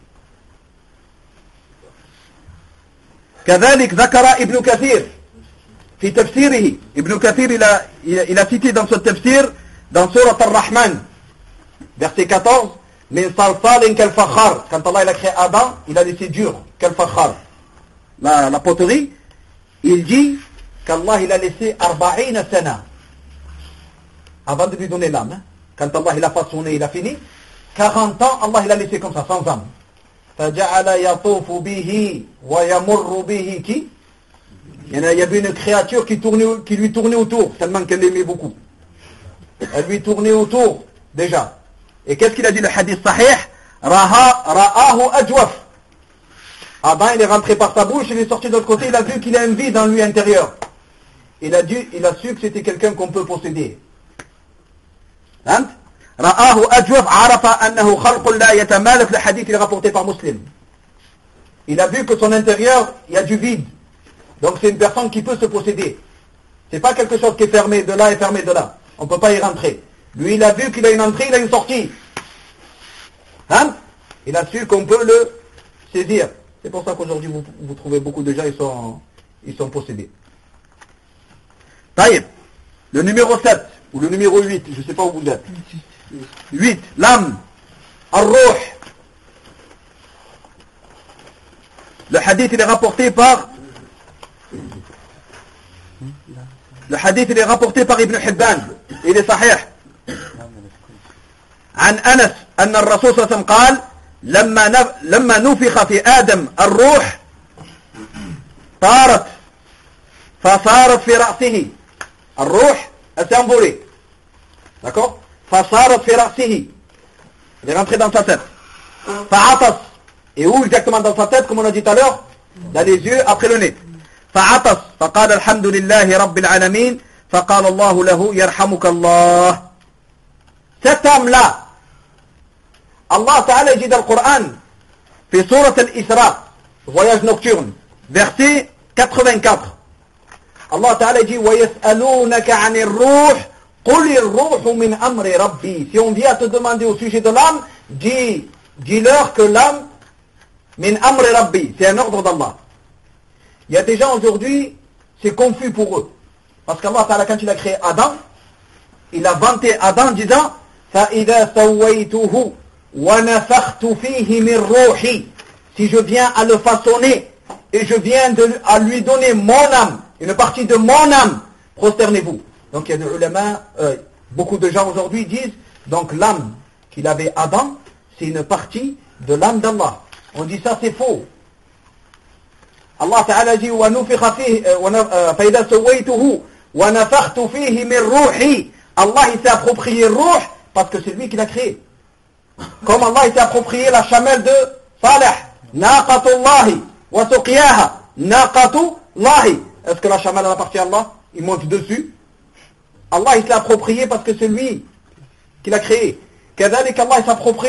كذلك ذكر ابن كثير في تفسيره. ابن كثير il a, il a cité dans ce tafsir dans Surat Ar-Rahman verset quatorze min salsalin kal fakhar. Quand Allah il a créé Adam, il a laissé dur kal fakhar, la, la poterie. Il dit qu'Allah il a laissé arba'ina sana avant de lui donner l'âme. Hein? Quand Allah il a façonné, il a fini, quarante ans Allah il a laissé comme ça sans âme. فجعل يطوف به ويمر به qui il y avait une créature qui, tournait, qui lui tournait autour, tellement qu'elle l'aimait beaucoup. Elle lui tournait autour, déjà. Et qu'est-ce qu'il a dit le hadith sahih? Ra'ahu ajwaf. Adam, il est rentré par sa bouche, il est sorti de l'autre côté, il a vu qu'il a un vide dans lui intérieur. Il a, dû, il a su que c'était quelqu'un qu'on peut posséder. Hein? Ra'ahu ajwaf, arafa annahu khalqun la yatamalak, le hadith il est rapporté par Muslim. Il a vu que son intérieur, il y a du vide. Donc c'est une personne qui peut se posséder. C'est pas quelque chose qui est fermé de là et fermé de là. On ne peut pas y rentrer. Lui, il a vu qu'il a une entrée, il a une sortie. Hein? Il a su qu'on peut le saisir. C'est pour ça qu'aujourd'hui, vous, vous trouvez beaucoup de gens, ils sont, ils sont possédés. Taïb. Le numéro sept, ou le numéro huit, je ne sais pas où vous êtes. huit. L'âme. Ar-Ruh. Le hadith, il est rapporté par... Le hadith il est rapporté par Ibn Hibban. Il est sahih. عن أنس أن الرسول صلى الله عليه وسلم قال لما لما نفخ في آدم الروح طارت فصارت في رأسه الروح s'est envolée. D'accord? فصارت في رأسه. Il est rentré dans sa tête. فعطس. Et où exactement dans sa tête, comme on a dit tout à l'heure? Dans les yeux, après le nez. فعطس فقال الحمد لله رب العالمين فقال الله له يرحمك الله. Cet homme-là, Allah Ta'ala dit dans le Coran, في سورة الإسراء, voyage nocturne, verset quatre-vingt-quatre. Allah Ta'ala dit ويسألونك عن الروح قل الروح من أمر ربي. Si on vient te demander au sujet de l'âme, dis, dis-leur que l'âme min amri rabbi, c'est un ordre d'Allah. Il y a des gens aujourd'hui, c'est confus pour eux. Parce qu'Allah Ta'ala, quand il a créé Adam, il a vanté Adam en disant فَإِذَا سَوَّيْتُهُ وَنَفَخْتُ فِيهِ مِنْ رُوحِي. Si je viens à le façonner et je viens de, à lui donner mon âme, une partie de mon âme, prosternez-vous. Donc il y a des ulama, euh, beaucoup de gens aujourd'hui disent, donc l'âme qu'il avait Adam, c'est une partie de l'âme d'Allah. On dit ça, c'est faux. Allah Ta'ala dit وَنُفِخَ فِيهِ فَإِذَا سَوَّيْتُهُ وَنَفَخْتُ فِيهِ مِنْ رُوحِي. Allah il s'est approprié le ruh parce que c'est lui qui l'a créé. Comme Allah il s'est approprié la chamelle de Salih. Naqatullahi wa suqiyaha. Naqatullahi. Est-ce que la chamelle appartient à Allah? Il monte dessus. Allah il s'est approprié parce que c'est lui qui l'a créé. Kadhalik Allah il s'approprie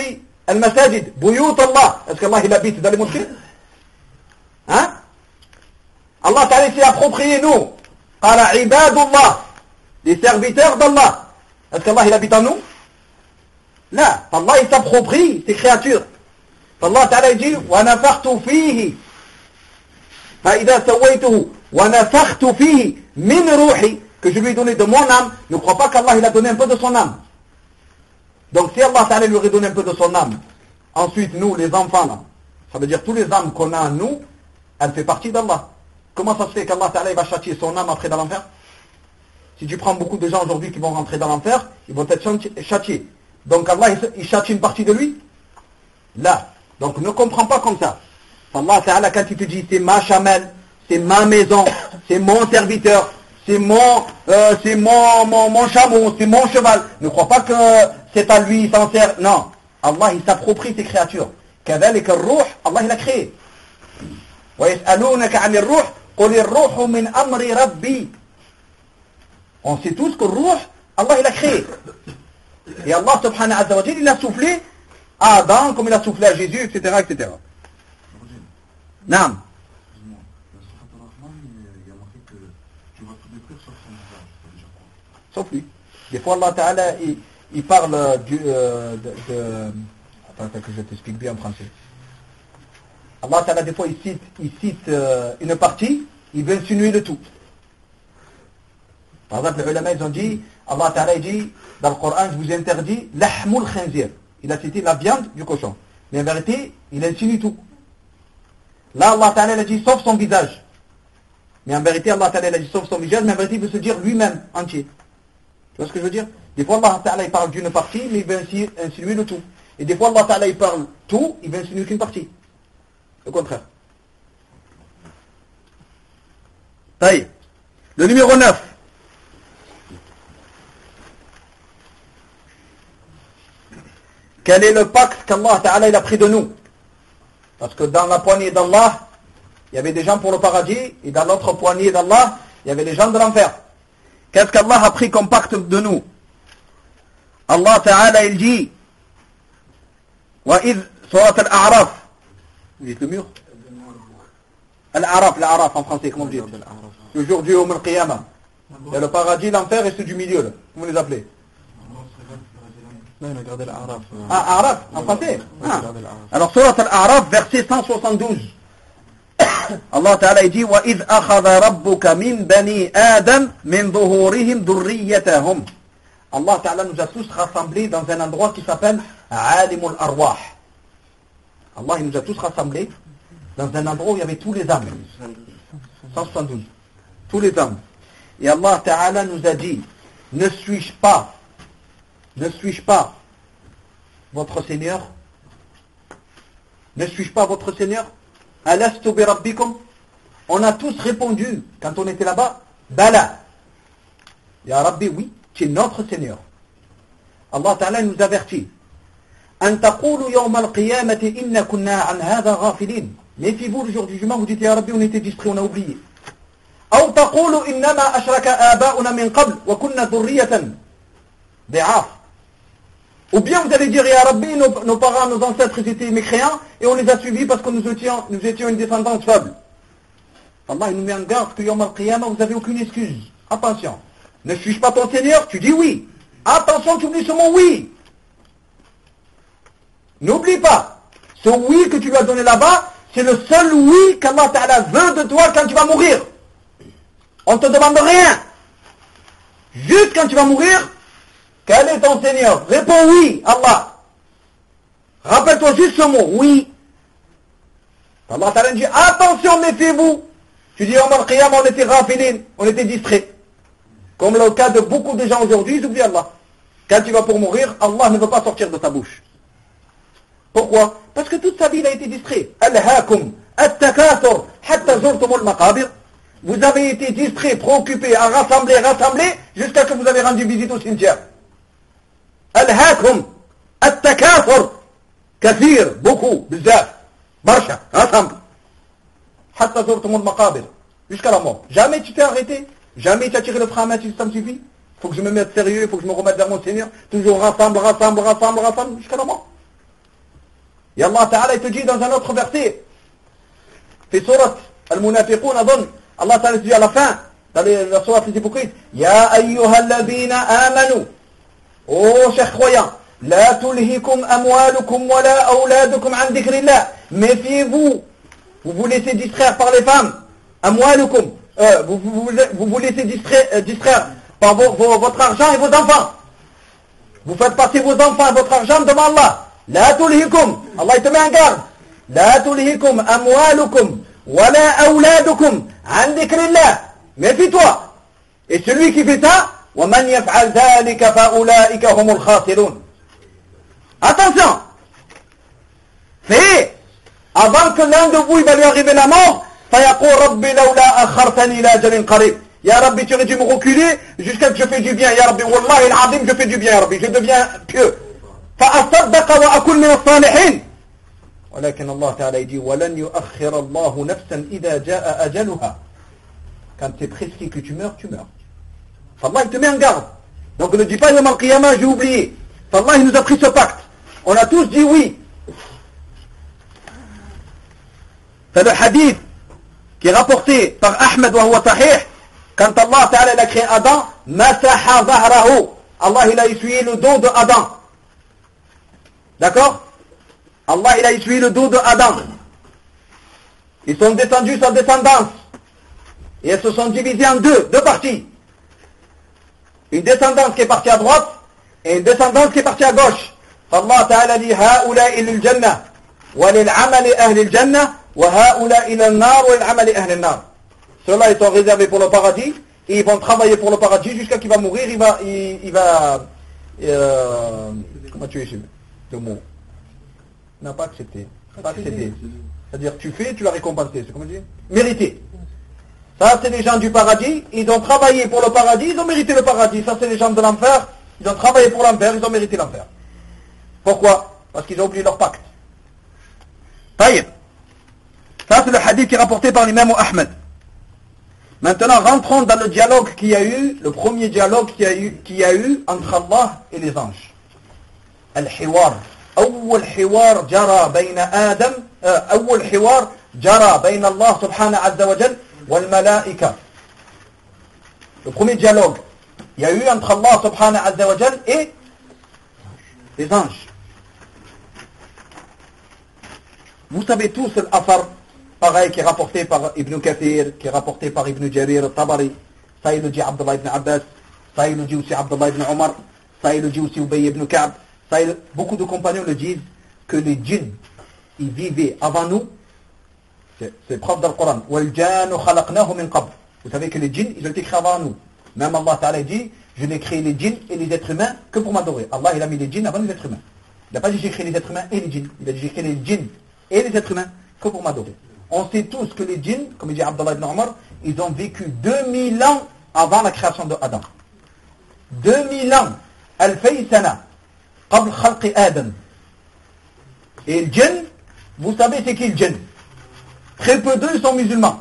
Al-Masajid, Buyut Allah. Est-ce qu'Allah il habite dans les mosquées? Hein? Allah Ta'ala s'est approprié nous. Qala ibadullah, les serviteurs d'Allah. Est-ce qu'Allah il habite en nous? Là, Allah il s'approprie ses créatures. Allah Ta'ala dit wa nafakhtu fihi fa idha sawaituhu wa nafakhtu fihi min ruhi, que je lui ai donné de mon âme. Ne crois pas qu'Allah il a donné un peu de son âme. Donc si Allah Ta'ala lui aurait donné un peu de son âme, ensuite nous les enfants là, ça veut dire tous les âmes qu'on a en nous, elle fait partie d'Allah. Comment ça se fait qu'Allah Ta'ala va châtier son âme après dans l'enfer? Si tu prends beaucoup de gens aujourd'hui qui vont rentrer dans l'enfer, ils vont être châtiés. Donc Allah il châtie une partie de lui? Là. Donc ne comprends pas comme ça. Allah Ta'ala quand il te dit c'est ma chamelle, c'est ma maison, c'est mon serviteur, c'est mon, euh, c'est mon, mon, mon chameau, c'est mon cheval. Ne crois pas que c'est à lui, il s'en sert. Non. Allah il s'approprie ses créatures. كذلك الروح Allah il a créé. ويسألونك عن الروح قل الروح من أمر ربي. On sait tous que le ruh, Allah il a créé. Et Allah subhanahu wa ta'ala il a soufflé à Adam comme il a soufflé à Jésus, et cetera et cetera. Naam. Sauf lui. Des fois Allah Ta'ala il, il parle du, euh, de, de... Attends que je t'explique bien en français. Allah Ta'ala des fois il cite, il cite euh, une partie, il veut insinuer le tout. Par exemple les ulama ils ont dit, Allah Ta'ala dit dans le Coran je vous interdis lahmul khinzir. Il a cité la viande du cochon. Mais en vérité il insinue tout. Là Allah Ta'ala a dit sauf son visage. Mais en vérité Allah Ta'ala a dit sauf son visage, mais en vérité il veut se dire lui-même entier. Tu vois ce que je veux dire? Des fois Allah Ta'ala il parle d'une partie, mais il veut insinuer le tout. Et des fois Allah Ta'ala il parle tout, il veut insinuer qu'une partie. Le contraire. Taïe. Le numéro neuf. Quel est le pacte qu'Allah Ta'ala il a pris de nous? Parce que dans la poignée d'Allah, il y avait des gens pour le paradis, et dans l'autre poignée d'Allah, il y avait des gens de l'enfer. Qu'est-ce qu'Allah a pris comme pacte de nous? Allah Ta'ala il dit وَإِذْ Surat Al-A'raf. Vous dites le mur? Al-A'raf, l'A'raf en français, comment vous dites? Le jour du Yawm al-Qiyamah. Il y a le paradis, l'enfer et ceux du milieu là. Comment vous les appelez? Non, il a gardé l'A'raf. Ah, A'raf, en français ah. Alors, Surat Al-A'raf, verset cent soixante-douze. Allah Ta'ala dit وَإِذْ أَخَذَ رَبُّكَ مِنْ بَنِي آدَمْ مِنْ ظُهُورِهِمْ ذُرِّيَّتَهُمْ. Allah Ta'ala nous a tous rassemblés dans un endroit qui s'appelle Alimul Arwah. Allah il nous a tous rassemblés dans un endroit où il y avait tous les âmes. cent soixante-douze. Tous les âmes. Et Allah Ta'ala nous a dit, ne suis-je pas, ne suis-je pas votre Seigneur? Ne suis-je pas votre Seigneur? Alastu bi rabbikum? On a tous répondu, quand on était là-bas, Bala. Ya Rabbi, oui, tu es notre Seigneur. Allah Ta'ala nous avertit. أن تقولوا يوم القيامة إن كنا عن هذا غافلين. Méfiez-vous le jour du jugement, vous dites Ya Rabbi, on était distrait, on a oublié. أو تقولوا إنما أشرك آباؤنا من قبل وكنا ذرية ضعاف. Ou bien vous allez dire Ya Rabbi, nos, nos parents, nos ancêtres, ils étaient mécréants et on les a suivis parce que nous étions, nous étions une descendance faible. Allah il nous met en garde que Yawm al-Qiyamah, vous n'avez aucune excuse. Attention. Ne suis-je pas ton Seigneur? Tu dis oui. Attention, tu oublies ce mot oui. N'oublie pas, ce oui que tu lui as donné là-bas, c'est le seul oui qu'Allah Ta'ala veut de toi quand tu vas mourir. On ne te demande rien. Juste quand tu vas mourir, quel est ton Seigneur? Réponds oui, Allah. Rappelle-toi juste ce mot, oui. Allah Ta'ala dit, attention, méfiez-vous. Tu dis, Omar Qiyam, on était rafilin, on était distrait. Comme le cas de beaucoup de gens aujourd'hui, ils oublient Allah. Quand tu vas pour mourir, Allah ne veut pas sortir de ta bouche. Pourquoi? Parce que toute sa vie il a été distrait. Al-Hakum, At-Takathur, Hatta Zurtumul Maqabir. Vous avez été distrait, préoccupé à rassembler, rassembler, jusqu'à que vous avez rendu visite au cimetière. Al-Hakum, At-Takathur, Kathir, beaucoup, Bzaf, Barsha, rassemble. Hatta Zurtumul Maqabir. Jusqu'à la mort. Jamais tu t'es arrêté. Jamais tu as tiré le frein à main, tu dis ça me suffit. Faut que je me mette sérieux, faut que je me remette vers mon Seigneur. Toujours rassemble, rassemble, rassemble, rassemble, jusqu'à la mort. Et Allah Ta'ala, il te dit dans un autre verset, في سورة المنافقون أظن, Allah Ta'ala te dit à la fin, dans les, la sourate les hypocrites, يا أيها الذين آمنوا, ô chers croyants, لا تلهكم أموالكم ولا أولادكم عن ذكر الله. Méfiez-vous, vous vous laissez distraire par les femmes, أموالكم, euh, vous, vous, vous vous laissez distraire, euh, distraire par vos, vos, votre argent et vos enfants. Vous faites passer vos enfants et votre argent devant Allah. لا تلهكم, Allah il te met en garde. لا تلهكم أموالكم ولا أولادكم عن ذكر الله. Méfie-toi. Et celui qui fait ça, ومن يفعل ذلك فأولئك هم الخاسرون. Attention. Fais avant que l'un de vous il va lui arriver la mort, فيقول ربي لولا أخرتني إلى أجل قريب. Ya Rabbi, tu aurais dû me reculer jusqu'à ce que je fais du bien. Ya Rabbi, Wallahi al-Azim, je fais du bien, Ya Rabbi. Je deviens pieux. فأصدق وأكون من الصالحين. ولكن الله تعالى dit ولن يؤخر الله نفسا إذا جاء أجلها. Quand c'est prescrit que tu meurs, tu meurs. Allah il te met en garde. Donc ne dis pas Yom al-Qiyamah, j'ai oublié. Allah il nous a pris ce pacte. On a tous dit oui. C'est le hadith qui est rapporté par Ahmed wa huwa sahih. Quand Allah Ta'ala a créé Adam, masaha zahrahu. Allah il a essuyé le dos de Adam. D'accord? Allah il a essuyé le dos de Adam. Ils sont descendus sa descendance. Et elles se sont divisées en deux, deux parties. Une descendance qui est partie à droite et une descendance qui est partie à gauche. Allah Ta'ala dit هؤلاء للجنة وللعمل أهل الجنة وهؤلاء إلى النار وللعمل أهل النار. Ceux-là ils sont réservés pour le paradis et ils vont travailler pour le paradis jusqu'à qu'il va mourir. Il va, il, il va, euh, comment tu es chez le mot? N'a pas accepté, pas accepté. C'est-à-dire tu fais, tu vas récompenser. C'est comment dire? Mérité. Ça c'est les gens du paradis. Ils ont travaillé pour le paradis, ils ont mérité le paradis. Ça c'est les gens de l'enfer. Ils ont travaillé pour l'enfer, ils ont mérité l'enfer. Pourquoi? Parce qu'ils ont oublié leur pacte. Taïb. Ça c'est le hadith qui est rapporté par l'imam Ahmed. Maintenant, rentrons dans le dialogue qu'il y a eu, le premier dialogue qu'il y a eu, qu'il y a eu entre Allah et les anges. Al-Hiwar. أول حوار جرى بين آدم أول حوار جرى بين الله سبحانه عز وجل والملائكة. Le premier dialogue il y a eu entre Allah subhanahu azza wa jal et les anges. Vous savez tous l'afar pareil qui est rapporté par Ibn Kathir, qui est rapporté par Ibn Jarir al-Tabari, ça il le dit Abdullah ibn Abbas, ça il le dit aussi Abdullah ibn Omar, ça il le dit aussi Ubay ibn Ka'b, ça il... beaucoup de compagnons le disent que les djinns ils vivaient avant nous. C'est, c'est preuve dans le Coran. وَالْجَانُ خَلَقْنَاهُ مِنْ قَبْلِ. Vous savez que les djinns ils ont été créés avant nous. Même Allah Ta'ala dit je n'ai créé les djinns et les êtres humains que pour m'adorer. Allah il a mis les djinns avant les êtres humains. Il n'a pas dit j'ai créé les êtres humains et les djinns. Il a dit j'ai créé les djinns et les êtres humains que pour m'adorer. On sait tous que les djinns, comme il dit Abdullah ibn Omar, ils ont vécu deux mille ans avant la création de Adam. deux mille ans. Alfay sana. Qabl khalqi Adam. Et le djinn, vous savez c'est qui le djinn? Très peu d'eux sont musulmans.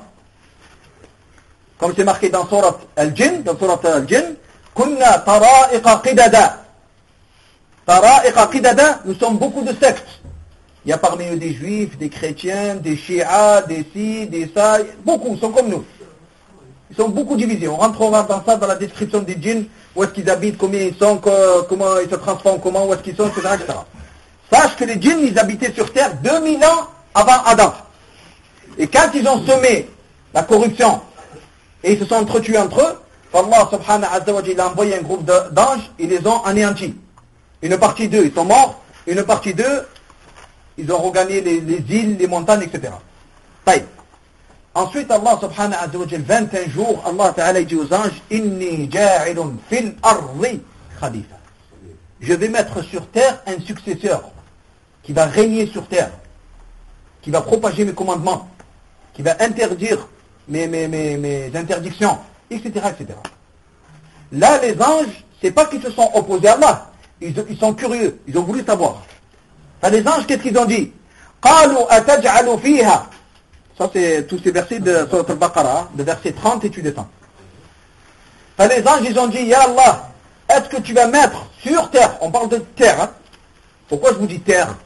Comme c'est marqué dans Surat Al-Jinn, dans Surat Al-Jinn, Kunna tara'iqa qidada. Tara'iqa qidada, nous sommes beaucoup de sectes. Il y a parmi eux des juifs, des chrétiens, des chiites, des ci, des ça, beaucoup sont comme nous. Ils sont beaucoup divisés. On rentrera dans ça, dans la description des djinns, où est-ce qu'ils habitent, combien ils sont, comment ils se transforment, comment, où est-ce qu'ils sont, et cetera, et cetera. Sache que les djinns, ils habitaient sur terre deux mille ans avant Adam. Et quand ils ont semé la corruption, et ils se sont entretués entre eux, Allah subhanahu wa ta'ala a envoyé un groupe d'anges, ils les ont anéantis. Une partie d'eux, ils sont morts, une partie d'eux, ils ont regagné les, les îles, les montagnes, et cetera. Taïb. Ensuite, Allah subhanahu wa ta'ala, vingt et un jours, Allah ta'ala dit aux anges, Inni ja'ilun fil ardi khalifa. Je vais mettre sur terre un successeur qui va régner sur terre, qui va propager mes commandements, qui va interdire mes, mes, mes, mes interdictions, et cetera, et cetera. Là, les anges, c'est pas qu'ils se sont opposés à Allah, ils, ils sont curieux, ils ont voulu savoir. Enfin, les anges, qu'est-ce qu'ils ont dit? قالوا أتجعل فيها. Ça, c'est tous ces versets de Surat al-Baqarah, de verset trente et tu descends. Enfin, les anges, ils ont dit, Ya Allah, est-ce que tu vas mettre sur terre, on parle de terre, hein? Pourquoi je vous dis terre?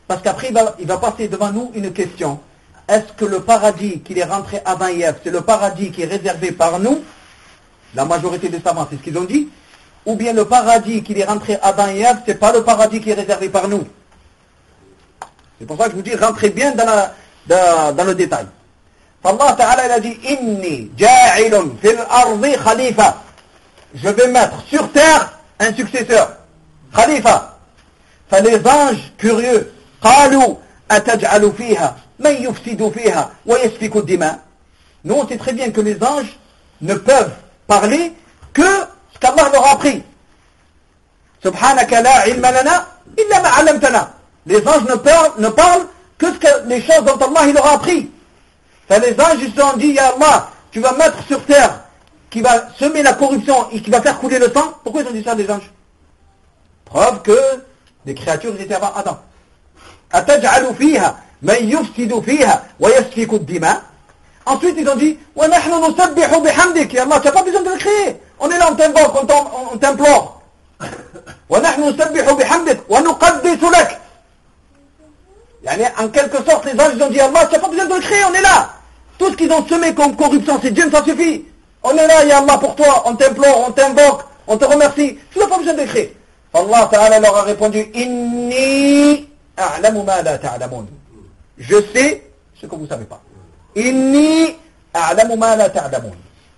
Parce qu'après, il va, il va passer devant nous une question. Est-ce que le paradis qu'il est rentré Adam et Ève, c'est le paradis qui est réservé par nous? La majorité des savants, c'est ce qu'ils ont dit. Ou bien le paradis qu'il est rentré Adam et Ève, c'est pas le paradis qui est réservé par nous. C'est pour ça que je vous dis, rentrez bien dans, la, dans, dans le détail. Allah Ta'ala il a dit, Inni ja'ilun fil ardi khalifa. Je vais mettre sur terre un successeur. Khalifa. Enfin, les anges curieux. قالوا أتجعل فيها من يفسد فيها ويسفك الدماء. Nous on sait très bien que les anges ne peuvent parler que ce qu'Allah leur a appris. Subhanaka la ilma lana illa ma 'allamtana. Les anges ne parlent, ne parlent que, ce que les choses dont Allah il leur a appris. Enfin, les anges ils se sont dit, Ya Allah, tu vas mettre sur terre qui va semer la corruption et qui va faire couler le sang. Pourquoi ils ont dit ça les anges? Preuve que les créatures ils étaient avant Adam. أتجعل فيها من يفسد فيها ويسفك الدماء. Ensuite ils ont dit ونحن نسبح بحمدك. Ya Allah, tu n'as pas besoin de le créer. On est là, on t'invoque, on t'implore. ونحن نسبح بحمدك ونقدس لك. Yani, en quelque sorte les anges ils ont dit Allah, tu n'as pas besoin de le créer, on est là. Tout ce qu'ils ont semé comme corruption, c'est Dieu, ça suffit. On est là, Ya Allah, pour toi, on t'implore, on t'invoque, on te remercie. Tu n'as pas besoin de le créer. Allah Ta'ala leur a répondu Inni a'lamu ma la ta'lamun. Je sais ce que vous ne savez pas. Inni a'lamu ma la ta'lamun.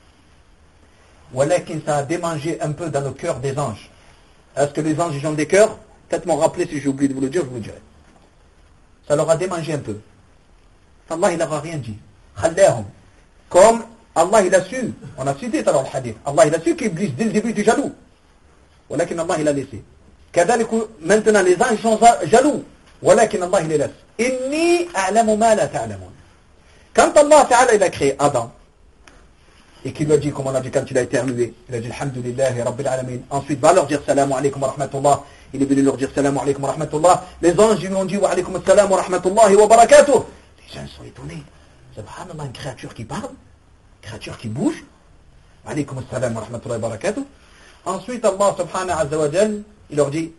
Walakin ça a démangé un peu dans le cœur des anges. Est-ce que les anges ils ont des cœurs? Peut-être m'en rappeler si j'ai oublié de vous le dire, je vous le dirai. Ça leur a démangé un peu. Allah il leur a rien dit. Khallahum. Comme Allah il a su, on a cité tout à l'heure le hadith, Allah il a su qu'Iblis dès le début était jaloux. Walakin Allah il a laissé. Kadalik maintenant les anges sont jaloux. ولكن الله il laisse. إني أعلم ما لا تعلمون. Quand Allah Ta'ala il a créé Adam et qu'il lui a dit, comme on a dit quand il a éternué, il a dit Alhamdulillahi Rabbil Alamin. Ensuite va leur dire Salamu alaykum wa rahmatullah. Il est venu leur dire Salamu alaykum wa rahmatullah. Les anges ils lui ont dit Wa alaykum assalam wa rahmatullahi wa barakatuh. Les gens sont étonnés. Subhanallah, une créature qui parle, une créature qui bouge. Wa alaykum assalam wa rahmatullahi wa barakatuh. Ensuite Allah Subhanahu wa ta'ala il leur dit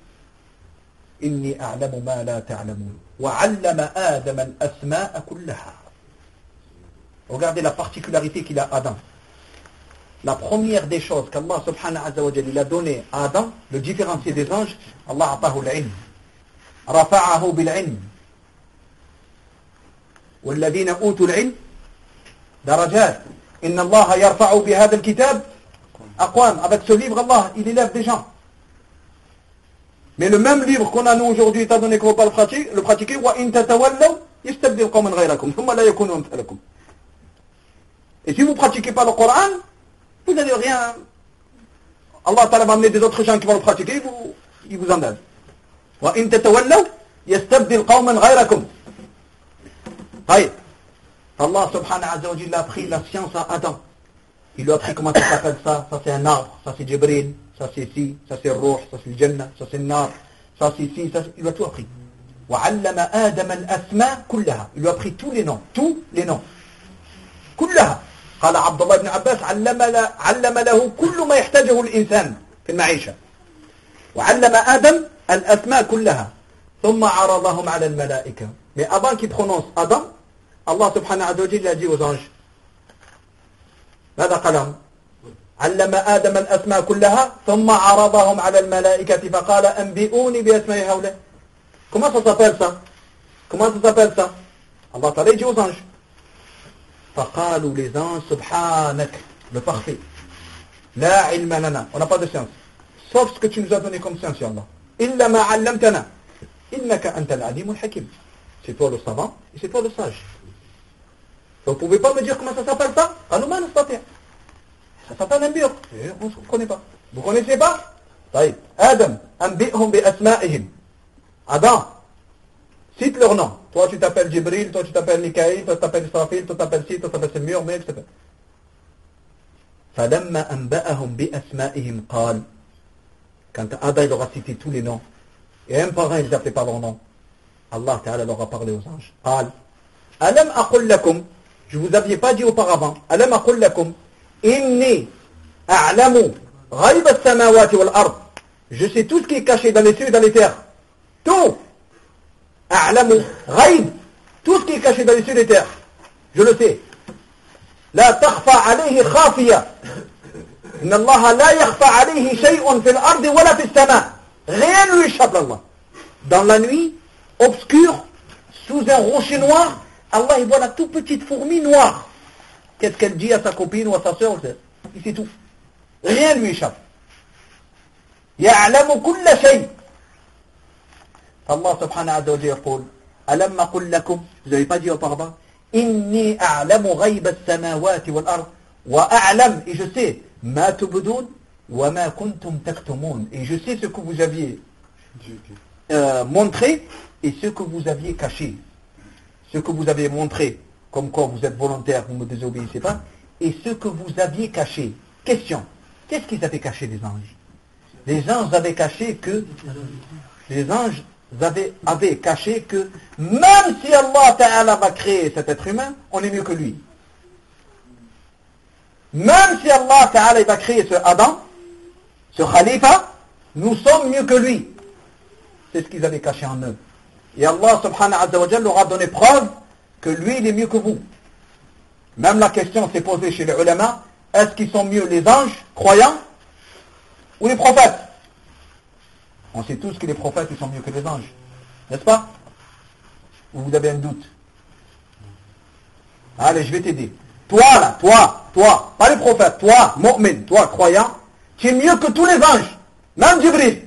إني أعلم ما لا تعلمون وعلم آدم الأسماء كلها. Regardez la particularité qu'il a Adam. La première des choses qu'Allah subhanahu wa ta'ala il a donné à Adam, le différencier des anges, Allah atahu al-ilm. Rafa'ahu bil-ilm. والذين أوتوا العلم درجات. إن الله يرفع بهذا الكتاب أقوام. Avec ce livre, Allah, il élève des gens. Mais le même livre qu'on a nous aujourd'hui, étant donné qu'on ne va pas le pratiquer, le pratiquer, et si vous ne pratiquez pas le Coran, vous n'allez rien. Allah Ta'ala va amener des autres gens qui vont le pratiquer, vous, ils vous endagent. Allah subhanahu wa ta'ala a pris la science à Adam. Il lui a appris comment ça s'appelle ça, ça c'est un arbre, ça c'est Jibril, ça c'est ci, ça c'est Ruh, ça c'est le Jannah, ça c'est le Nar, ça c'est ci, ça c'est... Il lui a tout appris. وَعَلَّمَ آدَمَ الْأَسْمَاء كُلَّهَا. Il lui a appris tous les noms, tous les noms. كلها. قال عبد الله بن عباس علم علم له كل ما يحتاجه الإنسان في المعيشة. وعلم آدم الأسماء كلها. ثم عرضهم على الملائكة. Mais avant qu'il prononce Adam, Allah subhanahu wa ta'ala a dit aux anges ماذا قال؟ علم آدم الأسماء كلها ثم عرضهم على الملائكة فقال أنبئوني بأسماء هؤلاء. Comment ça s'appelle ça? Comment ça s'appelle ça? Allah ta'ala dit aux anges. فقالوا les anges سبحانك, le parfait. لا علم لنا, on n'a pas de science. Sauf ce que tu nous as donné comme science, ya Allah. إلا ما علمتنا إنك أنت العليم الحكيم. C'est toi le savant et c'est toi le sage. Vous ne pouvez pas me dire comment ça s'appelle ça? قالوا ما نستطيع. Ça s'appelle un bir. On ne connaît pas. Vous connaissez pas? طيب. Adam, أنبئهم بأسمائهم. Adam, cite leur nom. Toi tu t'appelles Jibril, toi tu t'appelles Mikaïl, toi tu t'appelles Israfil, toi tu t'appelles ci, toi tu t'appelles Semur, mais et cetera. فلما أنبأهم بأسمائهم قال. Quand Adam leur a cité tous les noms, et un par un ils appelaient par leur nom, Allah Ta'ala leur a parlé aux anges. قال ألم أقل لكم, je vous aviez pas dit auparavant, ألم أقل لكم إني أعلم غيب السماوات والأرض. Je sais tout ce qui est caché dans les cieux et dans les terres. Tout. A'lamu ghaib. Tout ce qui est caché dans les cieux et les terres. Je le sais. La takhfa alayhi khafiya. Inna Allah la yakhfa alayhi shay'un fil ardi wala fis sama. Rien ne lui échappe, Allah. Dans la nuit, obscure, sous un rocher noir, Allah il voit la toute petite fourmi noire. Qu'est-ce qu'elle dit à sa copine ou à sa soeur? Il sait tout. Rien ne lui échappe. يعلم كل شيء. Allah subhanahu wa ta'ala يقول ألم أقل لكم, vous n'avez pas dit auparavant, إني أعلم غيب السماوات والأرض وأعلم, et je sais, ما تبدون وما كنتم تكتمون, et je sais ce que vous aviez euh, montré et ce que vous aviez caché. Ce que vous avez montré, comme quoi vous êtes volontaire, vous ne me désobéissez pas, et ce que vous aviez caché. Question, qu'est-ce qu'ils avaient caché, les anges? Les anges avaient caché que, les anges avaient, avaient caché que, même si Allah Ta'ala va créer cet être humain, on est mieux que lui. Même si Allah Ta'ala va créer ce Adam, ce Khalifa, nous sommes mieux que lui. C'est ce qu'ils avaient caché en eux. Et Allah Subhanahu wa ta'ala leur a donné preuve que lui, il est mieux que vous. Même la question s'est posée chez les ulama, est-ce qu'ils sont mieux les anges, croyants, ou les prophètes? On sait tous que les prophètes, ils sont mieux que les anges. N'est-ce pas? Ou vous avez un doute? Allez, je vais t'aider. Toi, là, toi, toi, pas les prophètes, toi, mu'min, toi, croyant, tu es mieux que tous les anges. Même Jibril.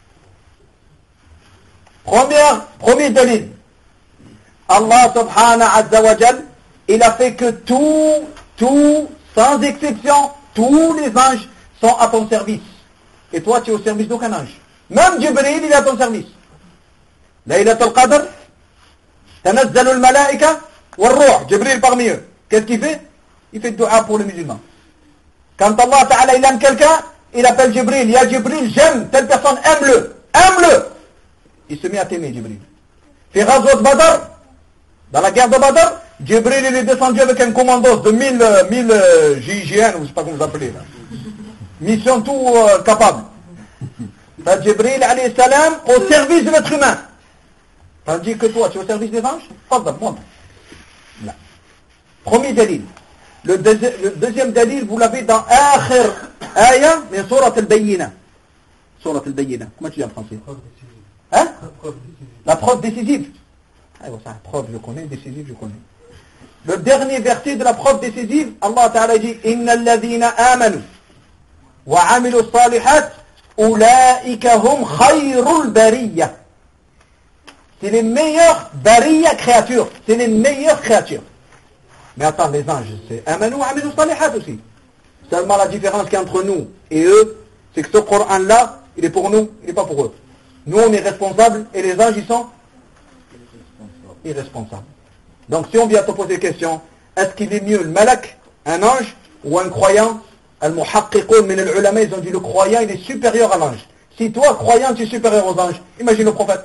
Première, premier dalil. Allah subhanahu wa ta'ala, il a fait que tout, tout, sans exception, tous les anges sont à ton service. Et toi, tu es au service d'aucun ange. Même Jibril, il est à ton service. Laylatul Qadr, tanazzalu al-malaika wal-ruh. Jibril parmi eux. Qu'est-ce qu'il fait? Il fait dua pour les musulmans. Quand Allah Ta'ala, il aime quelqu'un, il appelle Jibril. Ya Jibril, j'aime, telle personne, aime-le. Aime-le. Il se met à t'aimer, Jibril. Fait Ghazwat Badr, dans la guerre de Badr, Jibril, il est descendu avec un commando de mille, mille G I G N, ou je sais pas comment vous appelez, là. Mission tout euh, capable. Fait Jibril, alayhi salam, au service de l'être humain. Tandis que toi, tu es au service des anges? Fadda, montre. Là. Premier dalil. Le, deuxi le deuxième dalil, vous l'avez dans Akhir Aya, mais Surat al-Bayyina. Surat al-Bayyina. Comment tu dis en français? Hein? La preuve décisive. Ah, bon, ça, la preuve, je connais, décisive, je connais. Le dernier verset de la preuve décisive, Allah Ta'ala dit Inna alladhina amanu wa amilu salihat ulaika hum khayrul bariyya. C'est les meilleures bariyya créatures. C'est les meilleures créatures. Mais attends, les anges, c'est amanu wa amilu salihat aussi. Seulement la différence qu'entre nous et eux, c'est que ce Coran-là, il est pour nous, il n'est pas pour eux. Nous, on est responsables et les anges, ils sont irresponsables. Donc, si on vient te poser la question, est-ce qu'il est mieux le malak, un ange, ou un croyant? Al-muhaqqiqun min al-ulama, ils ont dit le croyant, il est supérieur à l'ange. Si toi, croyant, tu es supérieur aux anges, imagine le prophète.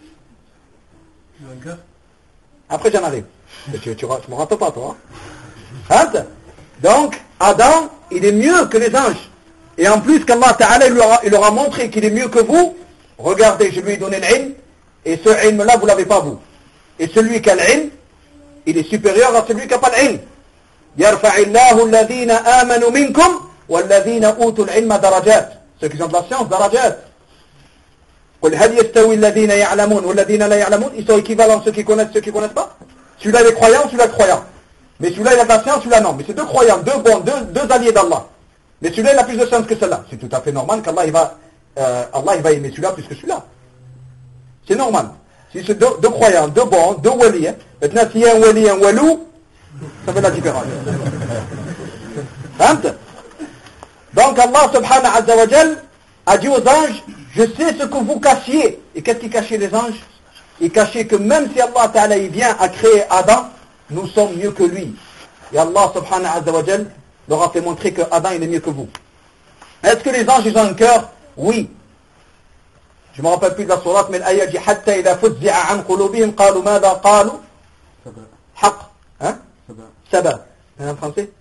Après, j'en arrive. Tu, tu, tu, tu me rates pas, toi. Hein? Donc, Adam, il est mieux que les anges. Et en plus, qu'Allah Ta'ala, il leur a, il leur a montré qu'il est mieux que vous. Regardez, je lui ai donné l'ilm, et ce ilm-là, vous ne l'avez pas vous. Et celui qui a l'ilm, il est supérieur à celui qui n'a pas l'ilm. Yarfa'illahu alladhina amanu minkum, walladhina utul ilma darajat. Ceux qui ont de la science, darajat. Qul hal yastawi alladhina ya'lamun, walladhina la ya'lamun. Ils sont équivalents, ceux qui connaissent, ceux qui ne connaissent pas. Celui-là, il est croyant, celui-là, croyant. Mais celui-là, il a de la science, celui-là, non. Mais c'est deux croyants, deux bons, deux, deux alliés d'Allah. Mais celui-là, il a plus de science que celui-là. C'est tout à fait normal qu'Allah, il va... Euh, Allah il va aimer celui-là plus que celui-là. C'est normal. Si c'est deux, deux croyants, deux bons, deux walis, hein. Maintenant s'il y a un wali et un walou, ça fait la différence. Hein? Donc Allah subhanahu wa ta'ala a dit aux anges, je sais ce que vous cachiez. Et qu'est-ce qu'ils cachaient les anges? Ils cachaient que même si Allah ta'ala il vient à créer Adam, nous sommes mieux que lui. Et Allah subhanahu wa ta'ala leur a fait montrer que Adam il est mieux que vous. Est-ce que les anges ils ont un cœur? Oui. Je ne me rappelle plus de la sourate, mais l'ayah dit حتى إذا فزع عن قلوبهم قالوا ماذا قالوا حق. Hein? Saba. En français?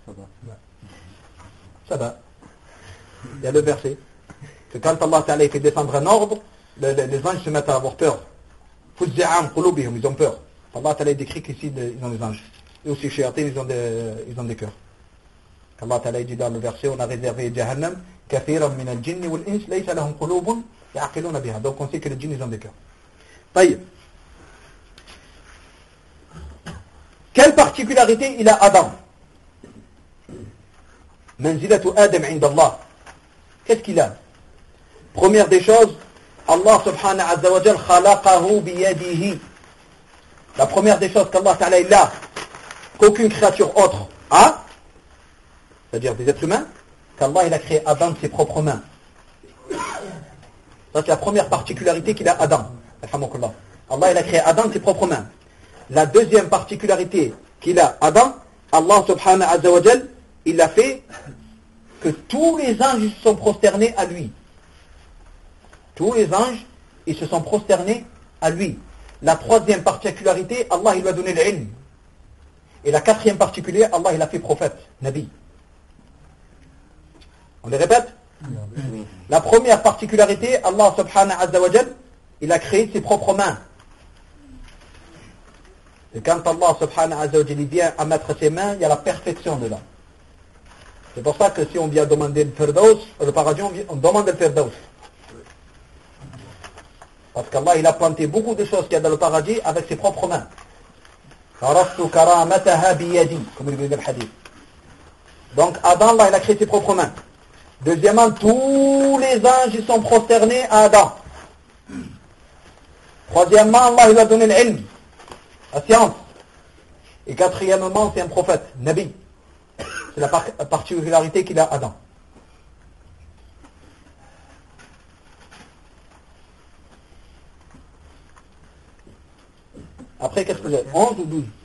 Saba. Il y a le verset. Que quand Allah Ta'ala fait descendre un ordre, les, les anges se mettent à avoir peur. Fuzzi'an qulubihum, ils ont peur. Allah Ta'ala décrit qu'ici ils ont des anges. Et aussi shayatin, ils ont des, ils ont des cœurs. Allah Ta'ala dit dans le verset, on a réservé Jahannam, kathiran min al-jinni wal-ins, laysa lahum qulubun ya'qiluna biha. Donc on sait que les djinns, ils ont des cœurs. Taïb. Quelle particularité il a Adam? Manzilatu Adam inda Allah. Qu'est-ce qu'il a? Première des choses, Allah subhanahu wa ta'ala khalaqahu biyadihi. La première des choses qu'Allah ta'ala il a, qu'aucune créature autre a, c'est-à-dire des êtres humains, qu'Allah il a créé Adam de ses propres mains. Ça c'est la première particularité qu'il a Adam. Alhamdulillah. Allah il a créé Adam de ses propres mains. La deuxième particularité qu'il a Adam, Allah subhanahu wa ta'ala, il a fait que tous les anges se sont prosternés à lui. Tous les anges, ils se sont prosternés à lui. La troisième particularité, Allah il lui a donné l'ilm. Et la quatrième particularité, Allah il a fait prophète, Nabi. On les répète? Oui. La première particularité, Allah subhanahu wa ta'ala, il a créé ses propres mains. Et quand Allah subhanahu wa ta'ala vient à mettre ses mains, il y a la perfection dedans. C'est pour ça que si on vient demander le Firdaus, le paradis, on, vient, on demande le Firdaus. Parce qu'Allah il a planté beaucoup de choses qu'il y a dans le paradis avec ses propres mains. Karastu karamataha biyadi, comme il dit dans le hadith. Donc Adam, Allah, il a créé ses propres mains. Deuxièmement, tous les anges ils sont prosternés à Adam. Troisièmement, Allah il a donné l'ilm, la science. Et quatrièmement, c'est un prophète, Nabi. C'est la par particularité qu'il a Adam. Après, qu'est-ce que vous avez? onze ou douze?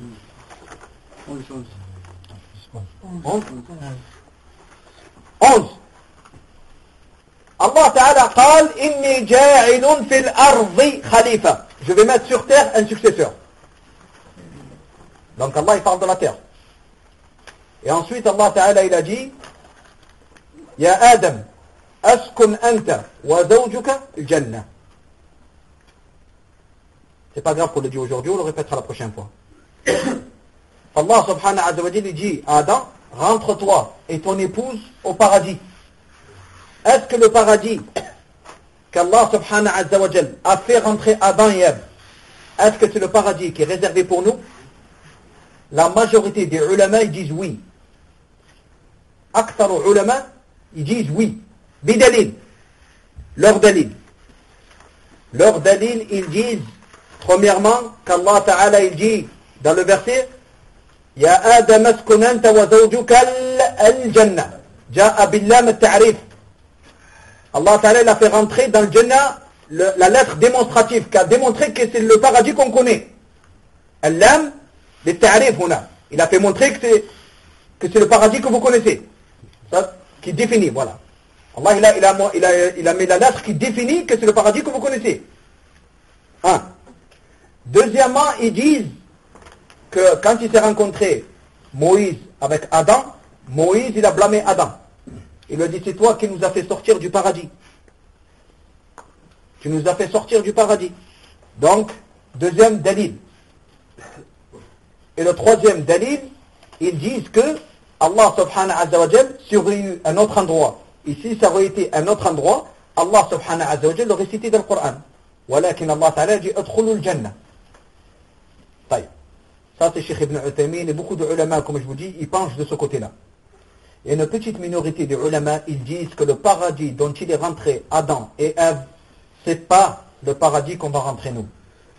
onze. onze. Allah Ta'ala قال إني جاعل في الأرض خليفة. Je vais mettre sur terre un successeur. Donc Allah il parle de la terre. Et ensuite Allah Ta'ala il a dit Ya Adam, askun anta wa zawjuka al-jannah. C'est pas grave pour le dire aujourd'hui, on le répétera la prochaine fois. Allah subhanahu wa ta'ala dit à Adam, rentre-toi et ton épouse au paradis. Est-ce que le paradis qu'Allah subhanahu wa ta'ala a fait rentrer Adam et Ève, est-ce que c'est le paradis qui est réservé pour nous? La majorité des ulama ils disent oui. Akthar ulama ils disent oui. Bidalil. Leur dalil. Leur dalil ils disent premièrement qu'Allah Ta'ala il dit dans le verset Ya Adam askun anta wa zawjuka al-jannah. Ja'a billam al-ta'rif. Allah Ta'ala il a fait rentrer dans le Jannah le, la lettre démonstrative qui a démontré que c'est le paradis qu'on connaît. Al-lam al-ta'rif huna. Il a fait montrer que c'est que c'est le paradis que vous connaissez. Ça qui définit, voilà. Allah il a, il a, il a, il a mis la lettre qui définit que c'est le paradis que vous connaissez. Un. Deuxièmement, ils disent que quand il s'est rencontré Moïse avec Adam, Moïse il a blâmé Adam. Il lui a dit c'est toi qui nous as fait sortir du paradis. Tu nous as fait sortir du paradis. Donc, deuxième dalil. Et le troisième dalil, ils disent que Allah subhanahu wa ta'ala, si aurait eu un autre endroit, ici ça aurait été un autre endroit, Allah subhanahu wa ta'ala l'aurait cité dans le Coran. ولكن Allah Ta'ala dit ادخلوا الجنة. طيب. Ça c'est Cheikh Ibn Uthaymin et beaucoup de ulama, comme je vous dis, ils penchent de ce côté-là. Et une petite minorité de ulama, ils disent que le paradis dont il est rentré Adam et Ève, c'est pas le paradis qu'on va rentrer nous.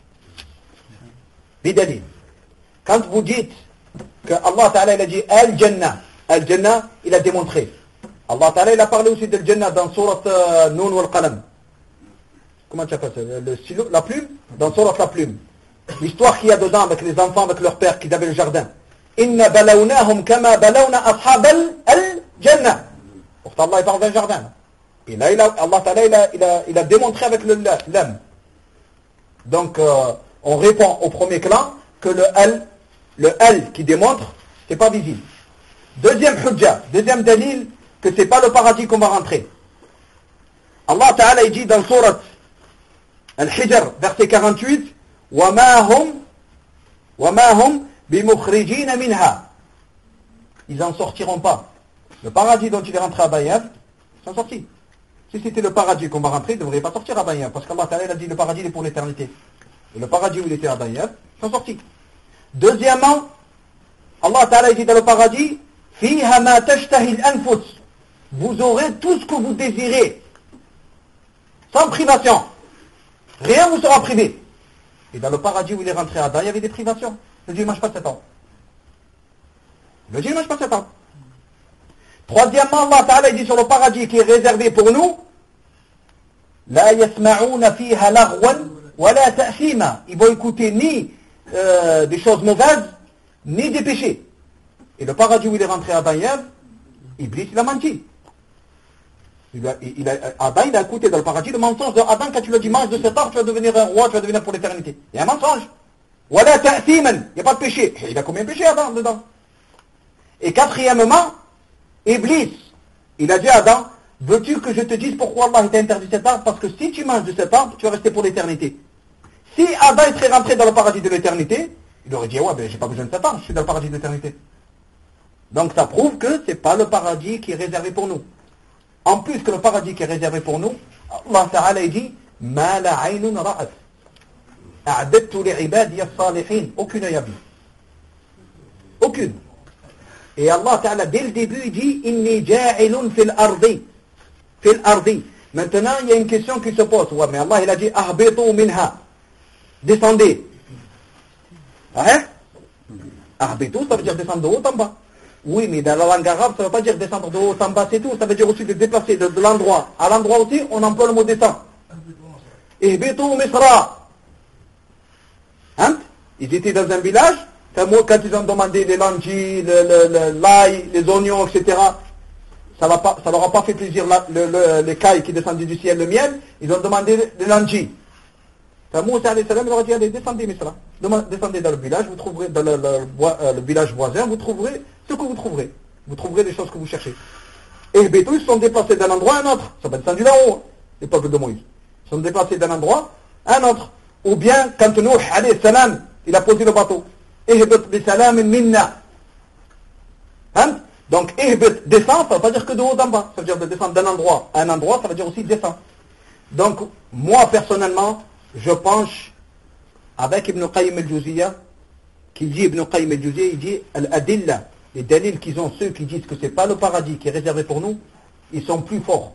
Bidali. Quand vous dites que Allah Ta'ala il a dit Al-Jannah, Al-Jannah, il a démontré. Allah Ta'ala il a parlé aussi de Jannah dans Surat euh, Nun wal Qalam. Comment tu appelles ça? Le stylo, la plume? Dans Surat la plume. L'histoire qu'il y a dedans avec les enfants, avec leur père qui avaient le jardin. Inna balawnahum kama balawna ashab al-Jannah. Pourtant Allah il parle d'un jardin. Et là il a, Allah Ta'ala il a, il a, il a démontré avec le l'âme. Donc euh, on répond au premier clan que le al, le al qui démontre, c'est pas visible. Deuxième hujja, deuxième dalil, que c'est pas le paradis qu'on va rentrer. Allah Ta'ala il dit dans Surat Al-Hijr, verset quarante-huit. وَمَا هُمْ وَمَا هُمْ بِمُخْرِجِينَ مِنْهَا. Ils n'en sortiront pas. Le paradis dont il est rentré à Bayav, ils sont sortis. Si c'était le paradis qu'on va rentrer, ils ne devraient pas sortir à Bayav. Parce qu'Allah Ta'ala a dit le paradis est pour l'éternité. Et le paradis où il était à Bayav, ils sont sortis. Deuxièmement, Allah Ta'ala dit dans le paradis, فِيهَا مَا تَشْتَهِ الْأَنفُسِ. Vous aurez tout ce que vous désirez. Sans privation. Rien vous sera privé. Et dans le paradis où il est rentré à Adam, il y avait des privations. Le Dieu ne mange pas sept ans. Le Dieu ne mange pas sept ans. Troisièmement, Allah Ta'ala dit sur le paradis qui est réservé pour nous, لا يسمعون فيها لغوا ولا تأثيما. Ils vont écouter ni euh, des choses mauvaises, ni des péchés. Et le paradis où il est rentré à Adam, Iblis, il a menti. Il a, il a, Adam, il a écouté dans le paradis le mensonge de Adam quand tu lui as dit mange de cet arbre, tu vas devenir un roi, tu vas devenir pour l'éternité. Il y a un mensonge. Wala ta'thiman, il n'y a pas de péché. Et il a combien de péchés Adam dedans? Et quatrièmement, Iblis, il a dit à Adam, veux-tu que je te dise pourquoi Allah t'a interdit cet arbre? Parce que si tu manges de cet arbre, tu vas rester pour l'éternité. Si Adam serait rentré dans le paradis de l'éternité, il aurait dit, ouais, ben j'ai pas besoin de cet arbre, je suis dans le paradis de l'éternité. Donc ça prouve que c'est pas le paradis qui est réservé pour nous. En plus que le paradis qui est réservé pour nous, Allah Ta'ala dit Ma la aynun ra'at a'dadtu li'ibadi as-salihin. Aucune œil a vu. Aucune. Et Allah Ta'ala dès le début il dit Inni ja'ilun fil ardi. Fil ardi. Maintenant il y a une question qui se pose. Ouais, mais Allah il a dit Ahbitu minha. Descendez. Hein? Ahbitu ça veut dire descendre de haut en bas. Oui, mais dans la langue arabe, ça ne veut pas dire descendre de haut en bas, c'est tout. Ça veut dire aussi de déplacer de, de l'endroit. À l'endroit aussi, on emploie le mot descend. Ihbitu misra. Hein? Ils étaient dans un village. Quand ils ont demandé les lentilles, l'ail, les oignons, et cetera, ça ne leur a pas fait plaisir la, le, le, les cailles qui descendaient du ciel, le miel. Ils ont demandé les lentilles. Moussa alayhi salam, il leur a dit, allez, descendez, Misra. Descendez dans le village, vous trouverez, dans le, le, le, le village voisin, vous trouverez ce que vous trouverez. Vous trouverez les choses que vous cherchez. Et Bétou, ils se sont déplacés d'un endroit à un autre. Ça va descendu là-haut, les peuples de Moïse. Ils se sont déplacés d'un endroit à un autre. Ou bien, quand Nuh alayhi salam, il a posé le bateau. Ihbit bi salam minna. Hein? Donc, ihbit, descend, ça ne veut pas dire que de haut en bas. Ça veut dire de descendre d'un endroit à un endroit, ça veut dire aussi descend. Donc, moi, personnellement, je penche avec Ibn Qayyim al-Juziyya, qui dit, Ibn Qayyim al-Juziyya, il dit, al-adilla, les dalils qu'ils ont, ceux qui disent que ce n'est pas le paradis qui est réservé pour nous, ils sont plus forts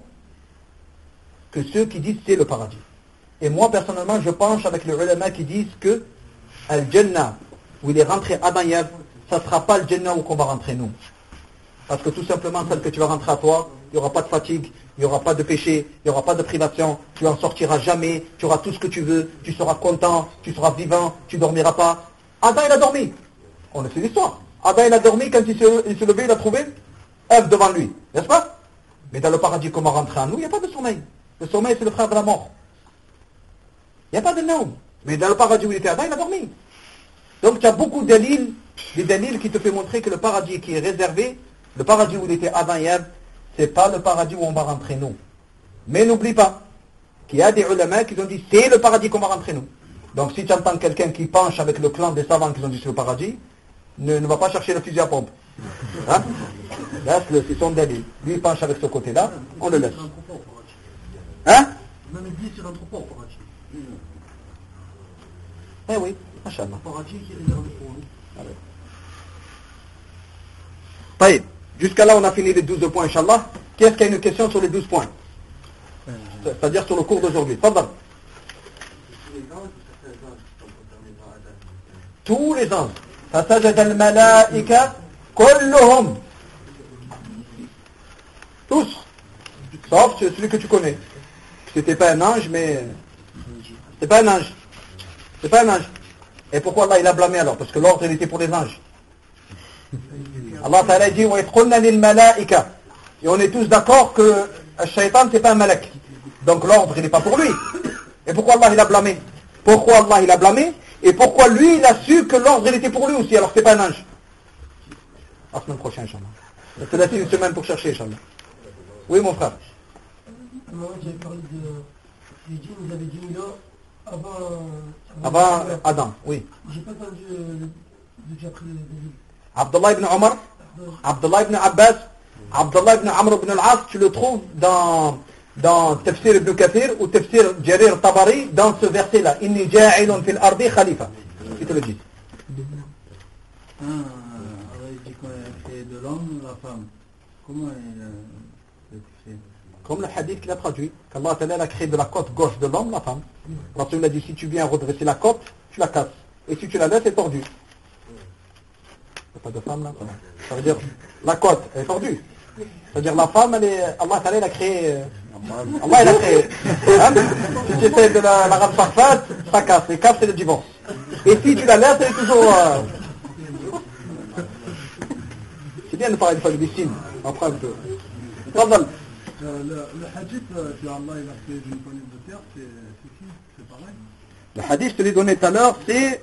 que ceux qui disent que c'est le paradis. Et moi, personnellement, je penche avec les ulama qui disent que al-Jannah, où il est rentré Adam Yav, ça ne sera pas le Jannah où on va rentrer nous. Parce que tout simplement, celle que tu vas rentrer à toi, il n'y aura pas de fatigue, il n'y aura pas de péché, il n'y aura pas de privation, tu en sortiras jamais, tu auras tout ce que tu veux, tu seras content, tu seras vivant, tu ne dormiras pas. Adam, il a dormi. On le sait l'histoire. Adam, il a dormi, quand il s'est il levé, il a trouvé Ève devant lui. N'est-ce pas? Mais dans le paradis qu'on va rentrer à nous, il n'y a pas de sommeil. Le sommeil, c'est le frère de la mort. Il n'y a pas de naum. Mais dans le paradis où il était Adam, il a dormi. Donc, tu as beaucoup de dalils, des dalils qui te font montrer que le paradis qui est réservé, le paradis où il était Adam et Ève, c'est pas le paradis où on va rentrer nous. Mais n'oublie pas qu'il y a des ulama qui ont dit c'est le paradis qu'on va rentrer nous. Donc si tu entends quelqu'un qui penche avec le clan des savants qui ont dit c'est le paradis, ne, ne va pas chercher le fusil à pompe. Hein? Laisse-le, c'est son dalil. Lui il penche avec ce côté-là, on le laisse. Hein? Même dit c'est l'entrepôt au paradis. Eh oui, machallah. Le paradis qui est réservé pour nous. Taïb. Jusqu'à là, on a fini les douze points, Inch'Allah. Qu'est-ce qu'il y a une question sur les douze points? C'est-à-dire sur le cours d'aujourd'hui. Fadal. Tous les anges. فَسَجَدَ الْمَلَائِكَةُ كُلُّهُمْ. Tous. Sauf celui que tu connais. C'était pas un ange, mais... C'était pas un ange. C'est pas un ange. Et pourquoi Allah il a blâmé alors? Parce que l'ordre il était pour les anges. Allah Ta'ala dit et on est tous d'accord que le shaitan c'est pas un malak. Donc l'ordre il n'est pas pour lui. Et pourquoi Allah il a blâmé? Pourquoi Allah il a blâmé? Et pourquoi lui il a su que l'ordre il était pour lui aussi alors que c'est pas un ange? La semaine prochaine, Inch'Allah. Je te laisse une semaine pour chercher, Inch'Allah. Oui mon frère. Moi j'avais parlé de les djinns, vous avez dit là, Avant, euh, Avant Adam, oui. J'ai pas entendu euh, déjà pris les livres. Abdullah ibn Omar, Abdullah ibn Abbas, Abdullah ibn Amr ibn al-As, tu le trouves dans, dans Tafsir ibn Kathir ou Tafsir Jarir Tabari, dans ce verset-là. Inni ja'ilun fil ardi khalifa. Qui te le dit? Ah, alors il dit qu'on a fait de l'homme la femme. Comment il a fait? Comme le hadith qu'il a traduit, qu'Allah Ta'ala a créé de la côte gauche de l'homme la femme. Rasul a dit, si tu viens redresser la côte, tu la casses. Et si tu la laisses, elle est tordue. Il n'y a pas de femme là? Ça veut dire, la côte, elle est tordue. C'est-à-dire, la femme, elle est, Allah Ta'ala a créé, Allah il a créé. Hein? Si tu essaies de la, la rendre parfaite, ça casse. Et casse, c'est le divorce. Et si tu la laisses, elle est toujours... Euh... C'est bien de parler de fois des signes. Après, un peu. Tafadhal. Euh, le, le hadith euh, que Allah il a fait d'une poignée de terre, c'est c'est qui? C'est pareil? Le hadith, je te l'ai donné tout à l'heure, c'est...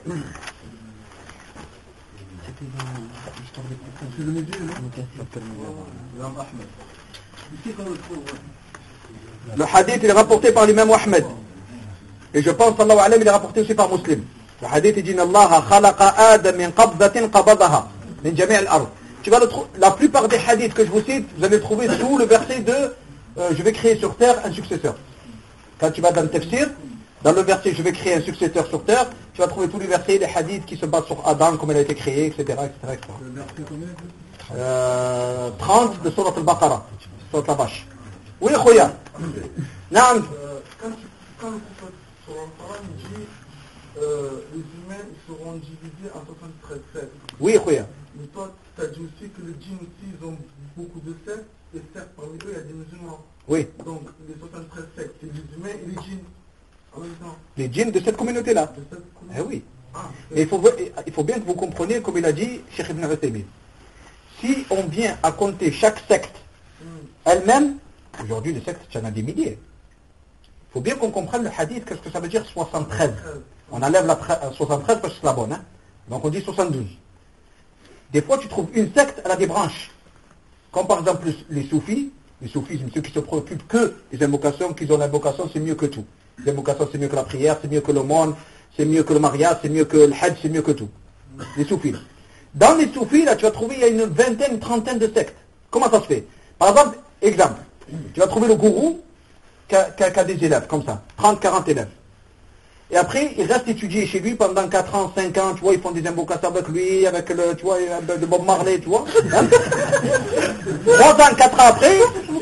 C'est le Médine, non? Ici qu'on le trouve. Le hadith, il est rapporté par l'imam Ahmed. Et je pense, sallallahu alayhi wa sallam, il est rapporté aussi par Muslim. Le hadith, il dit, Allah khalaqa Adam min qabdatin qabadaha min jami' al-ard. Tu vas le trouver, la plupart des hadiths que je vous cite, vous allez le trouver sous le verset de euh, je vais créer sur terre un successeur. Quand tu vas dans le tafsir, dans le verset je vais créer un successeur sur terre, tu vas trouver tous les versets, les hadiths qui se basent sur Adam, comment il a été créé, et cetera, et cetera, et cetera. Le verset combien? Euh, trente de Surat al-Baqarah, Surat la vache. Oui, Khoya. Naam. Quand, tu, quand le prophète sur le Coran dit euh, les humains ils seront divisés en soixante-treize sectes. Oui, Khoya. Mais toi, tu as dit aussi que les djinns aussi, ils ont beaucoup de sectes, et certes, parmi eux, il y a des musulmans. Oui. Donc, les soixante-treize sectes, c'est les humains et les djinns en même temps. Les djinns de cette communauté-là. De cette Eh oui. Ah, Et il faut, il faut bien que vous compreniez, comme il a dit Cheikh Ibn Uthaymin. Si on vient à compter chaque secte elle-même, aujourd'hui les sectes, il y en a des milliers. Il faut bien qu'on comprenne le hadith, qu'est-ce que ça veut dire soixante-treize. On enlève la soixante-treize parce que c'est la bonne. Hein? Donc on dit soixante-douze. Des fois tu trouves une secte, elle a des branches. Comme par exemple les soufis. Les soufis, c'est ceux qui se préoccupent que des invocations, qu'ils ont l'invocation, c'est mieux que tout. Les invocations, c'est mieux que la prière, c'est mieux que le monde, c'est mieux que le mariage, c'est mieux que le hajj, c'est mieux que tout. Les soufis. Là. Dans les soufis, là, tu vas trouver, il y a une vingtaine, une trentaine de sectes. Comment ça se fait? Par exemple, exemple, tu vas trouver le gourou qui a, qui a, qui a des élèves, comme ça, trente, quarante élèves. Et après, il reste étudié chez lui pendant quatre ans, cinq ans, tu vois, ils font des invocations avec lui, avec le, tu vois, de Bob Marley, tu vois. Hein? trois ans, quatre ans après,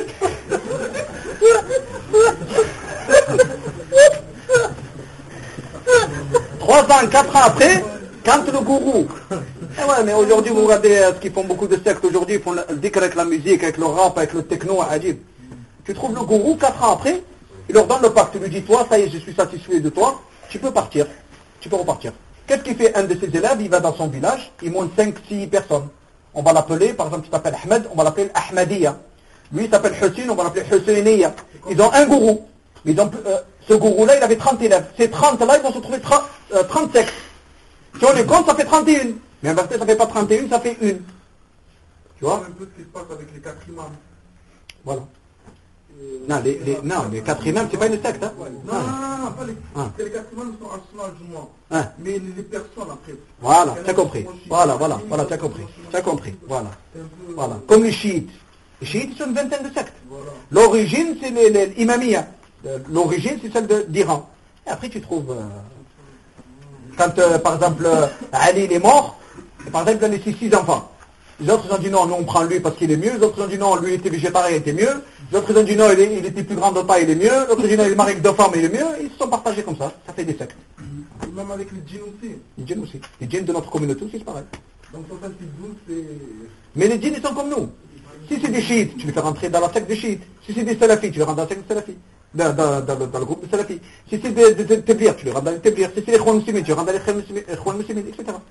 trois ans, quatre ans après, quand le gourou, eh ouais, mais aujourd'hui, vous regardez euh, ce qu'ils font beaucoup de sectes aujourd'hui, ils font le dhikr avec la musique, avec le rap, avec le techno, adib. Tu trouves le gourou, quatre ans après, il leur donne le pacte, il lui dit, toi, ça y est, je suis satisfait de toi, tu peux partir, tu peux repartir. Qu'est-ce qu'il fait un de ses élèves? Il va dans son village, il monte cinq, six personnes. On va l'appeler, par exemple, tu t'appelles Ahmed, on va l'appeler Ahmadiyya. Lui, il s'appelle Hussein, on va l'appeler Husseiniyya. Ils ont un gourou. Ils ont, euh, ce gourou-là, il avait trente élèves. Ces trente-là, ils vont se trouver trente, euh, trente sectes. Si on les compte, ça fait trente et un. Mais en vérité, ça ne fait pas trente et un, ça fait une. Tu vois? c'est un peu ce qui se passe avec les quatre imams. Voilà. Non, les, les, non, les quatre imams, c'est pas une secte. Hein? Ouais. Non, non, non, non, pas les, Ah. c'est les quatre imams sont en du mois. Hein? Mais les, les personnes après. Voilà, tu as compris. Voilà, voilà, voilà, tu as compris. Tu as compris. Voilà. Voilà. Comme les chiites. Les chiites, ils sont une vingtaine de sectes. Voilà. L'origine, c'est l'imamiyya. L'origine, c'est celle de- d'Iran. Et après, tu trouves... euh, quand, euh, par exemple, euh, Ali, il est mort, et par exemple, il a laissé six enfants. Les autres, ils ont dit non, nous, on prend lui parce qu'il est mieux. Les autres, ils ont dit non, lui, il était végétarien, il était mieux. Les autres, ils ont dit non, il, est- il était plus grand de taille, il est mieux. Les autres, ils ont dit non, il est marié avec deux femmes, il est mieux. Et ils se sont partagés comme ça. Ça fait des sectes. Et même avec les djinns aussi. Les djinns aussi. Les djinns de notre communauté aussi, c'est pareil. Donc soixante-douze, c'est... Mais les djinns, ils sont comme nous. Si c'est des chiites, tu les fais rentrer dans la secte des chiites. Si c'est des salafis, tu les rentres dans la secte des salafis. Dans, dans, dans, le, dans le groupe des salafis. Si c'est des, des, des téblirs, tu les rentres dans les téblirs. Si c'est les Ikhwan Muslimin, tu les rentres dans les Ikhwan Muslimin, Ikhwan Muslimin, et cetera.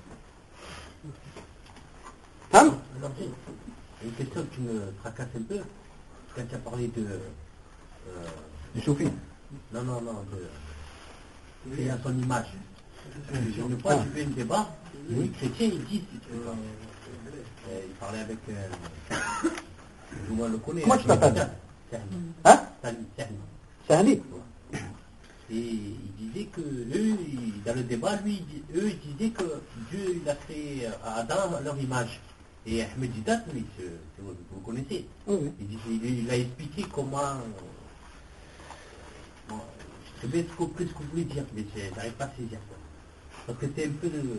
Hein? Une question qui me tracasse un peu, quand tu as parlé de... Euh, Du soufi. non, non, non, de... créer à son image. Une fois, Ah. j'ai vu un débat, les chrétiens, ils disent, si tu veux, euh, ils parlaient avec... Euh, tout le monde le connaît. Comment tu t'appelles? Sahni. Hein? Sahni, Sahni. C'est un livre. Et il disait que, eux, ils- dans le débat, lui, il dit- eux, ils disaient que Dieu, il a créé Adam à leur image. Et Ahmed Didat, lui, c'est- c'est- vous, vous connaissez. Oui, oui. Il, dit- il- il a expliqué comment... Bon, je sais bien ce que, ce que vous voulez dire, mais je n'arrive pas à saisir. Quoi. Parce que c'est un peu de...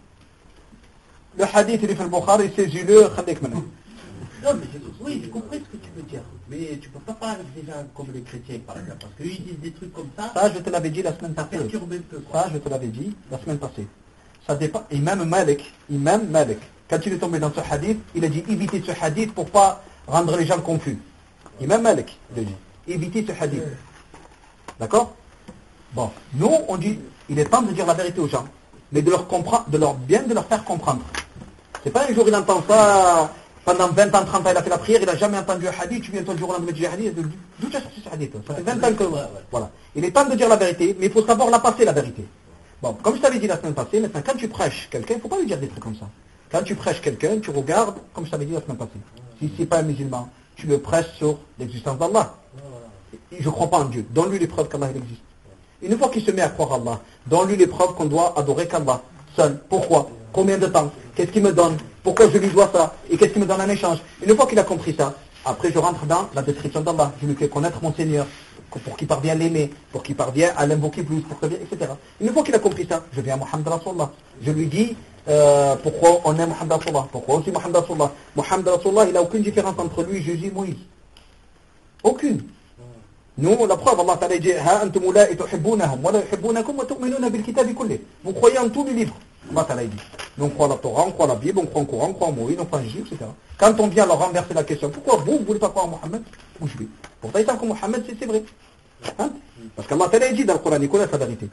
Le hadith, il est fait le Bukhari, c'est le khadik maintenant. Non, mais je- oui, j'ai compris ce que tu veux dire. Mais tu peux pas parler avec des gens comme les chrétiens, par exemple. Parce qu'eux, ils disent des trucs comme ça, Ça, je te l'avais dit la semaine ça passée. perturbe un peu. Quoi. Ça, je te l'avais dit la semaine passée. Ça dépend. Imam Malik, Imam Malik, quand il est tombé dans ce hadith, il a dit évitez ce hadith pour pas rendre les gens confus. Imam Malik, il a dit évitez ce hadith. D'accord? Bon, nous, on dit il est temps de dire la vérité aux gens, mais de leur comprendre, de leur bien de leur faire comprendre. C'est pas un jour il entend ça, pendant vingt ans, trente ans, il a fait la prière, il n'a jamais entendu un hadith, tu viens toi le jour au lendemain, tu dis un hadith, d'où tu as sorti ce hadith? Ça fait vingt ans que... Voilà. Il est temps de dire la vérité, mais il faut savoir la passer, la vérité. Bon, comme je t'avais dit la semaine passée, maintenant, quand tu prêches quelqu'un, il ne faut pas lui dire des trucs comme ça. Quand tu prêches quelqu'un, tu regardes, comme je t'avais dit la semaine passée. Si c'est pas un musulman, tu le prêches sur l'existence d'Allah. Et je ne crois pas en Dieu. Donne-lui les preuves qu'Allah il existe. Une fois qu'il se met à croire Allah, donne-lui les preuves qu'on doit adorer qu'Allah. Seul. Pourquoi? Combien de temps? Qu'est-ce qu'il me donne? Pourquoi je lui dois ça? Et qu'est-ce qu'il me donne en échange? Une fois qu'il a compris ça, après je rentre dans la description d'Allah. Je lui fais connaître mon Seigneur, pour qu'il parvienne à l'aimer, pour qu'il parvienne à l'invoquer plus, pour qu'il, et cetera. Une fois qu'il a compris ça, je viens à Muhammad Rasulullah. Je lui dis euh, pourquoi on aime Muhammad Rasulullah, pourquoi on suit Muhammad Rasulullah. Muhammad Rasulullah, il n'a aucune différence entre lui, Jésus, Moïse. Aucune. Nous, la preuve, Allah Ta'ala dit Ha antum ula'i tuhibbunahum wa la yuhibbunakum wa tu'minuna bil kitabi kulli. Vous croyez en tous les livres. Allah Ta'ala dit. Nous, on croit la Torah, on croit la Bible, on croit en Coran, on croit en Moïse, on croit en Jésus, et cetera. Quand on vient leur renverser la question, pourquoi vous, vous ne voulez pas croire en Mohammed? Bouche bée. Pourtant, ils savent que Mohammed, c'est vrai. Hein? Parce qu'Allah Ta'ala dit dans le Coran, il connaît sa vérité.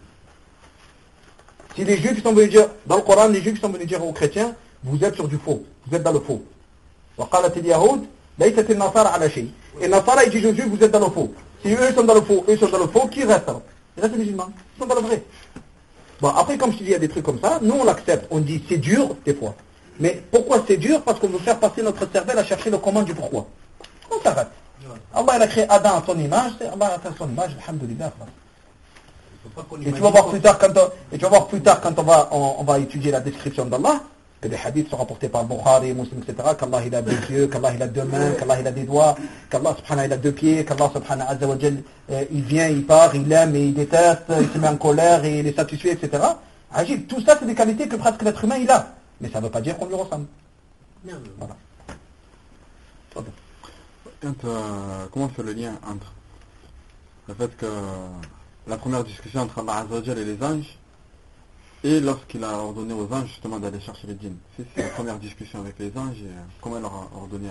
Si les Juifs sont venus dire, dans le Coran, les Juifs sont venus dire aux chrétiens, vous êtes sur du faux, vous êtes dans le faux. وقالت اليهود ليست النصارى على شيء. Et Nasara, il dit aux Juifs, vous êtes dans le faux. Si eux sont dans le faux, eux sont dans le faux, qui reste alors? Il reste les musulmans. Ils sont dans le vrai. Bon, après, comme je te dis, il y a des trucs comme ça. Nous, on l'accepte. On dit, c'est dur, des fois. Mais pourquoi c'est dur? Parce qu'on veut faire passer notre cervelle à chercher le comment du pourquoi. On s'arrête. Allah, il a créé Adam à son image. C'est Allah a fait son image. Alhamdulillah. Et tu vas voir plus tard, quand on, et tu vas voir plus tard, quand on va, on, on va étudier la description d'Allah, que les hadiths sont rapportés par Bukhari, Muslim, et cetera, qu'Allah il a deux yeux, qu'Allah il a deux mains, qu'Allah il a des doigts, qu'Allah subhanahu il a deux pieds, qu'Allah subhanahu azza wa jal, euh, il vient, il part, il aime et il déteste, il se met en colère et il est satisfait, et cetera. Agib, tout ça c'est des qualités que presque l'être humain il a. Mais ça ne veut pas dire qu'on lui ressemble. Voilà. Quand, euh, comment on fait le lien entre le fait que la première discussion entre Allah Azza wa Jal et les anges, et lorsqu'il a ordonné aux anges justement d'aller chercher les djinns? C'est c'est la première discussion avec les anges, et comment il leur a ordonné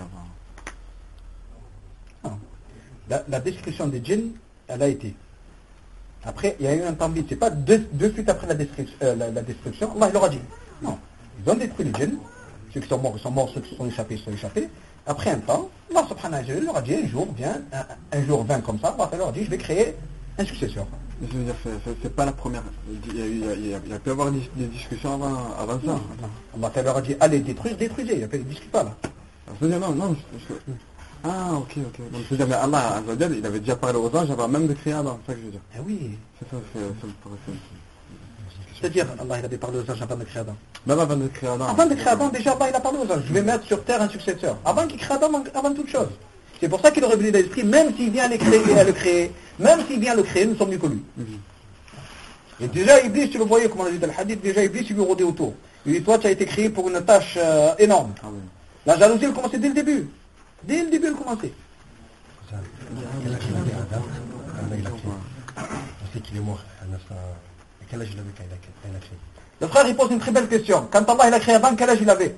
avant? La, la description des djinns, elle a été. Après, il y a eu un temps vide. C'est pas de, de suite après la description, euh, la, la destruction. Allah il leur a dit. Non. Ils ont détruit les djinns. Ceux qui sont morts, ils sont morts. Ceux qui sont échappés, ils sont échappés. Après un temps, Allah subhanahu wa ta'ala leur a dit un jour, bien, un, un jour vingt comme ça, Allah leur a dit, je vais créer un successeur. Je veux dire, c'est, c'est, c'est pas la première. Il y a, il y a, il y a, il y a pu y avoir des, des discussions avant, avant ça. Allah leur a dit, allez détruire, détruisez. Il n'y a pas de discute pas là. Je veux dire, non, non. Je, je, ah, ok, ok. Donc, je veux dire, mais Allah Azza wa Jal, il avait déjà parlé aux anges avant même de créer Adam, c'est ça que je veux dire. Ah oui. C'est ça, c'est, c'est le problème. C'est-à-dire, Allah il avait parlé aux anges avant de créer Adam. Même avant de créer Adam. Avant de créer Adam, déjà Allah il a parlé aux anges. Je vais mettre sur terre un successeur. Avant qu'il crée Adam, avant toute chose. C'est pour ça qu'il aurait venu dans l'esprit, même s'il vient à le créer, à le créer, même s'il vient à le créer, nous sommes mieux que lui. Mm-hmm. Et déjà, Iblis, tu le voyais, comme on a dit dans le hadith, déjà Iblis, il lui rôdait autour. Il dit, toi, tu as été créé pour une tâche euh, énorme. Ah oui. La jalousie, elle commençait dès le début. Dès le début, elle commençait. Quel âge il avait Adam quand il a créé? On sait qu'il est mort à neuf ans. Et quel âge il avait quand il a créé? Le frère, il pose une très belle question. Quand Allah il a créé Adam, quel âge il avait?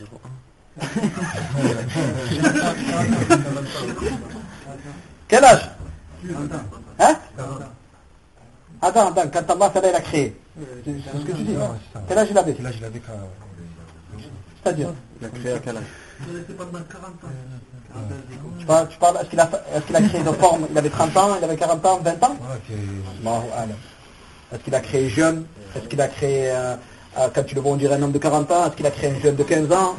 Quel âge? Hein? Attends, attends, quand Allah il a créé. C'est ce que tu dis. Quel âge il avait? Quel âge il avait quand... C'est-à-dire? Il a créé à quel âge? C'est pendant quarante ans. Tu parles, tu parles, est-ce qu'il a, est-ce qu'il a créé de forme? Il avait trente ans, il avait quarante ans, vingt ans? Est-ce qu'il a créé jeune? Est-ce qu'il a créé, euh, euh, quand tu le vois, on dirait un homme de quarante ans? Est-ce qu'il a créé un jeune de quinze ans?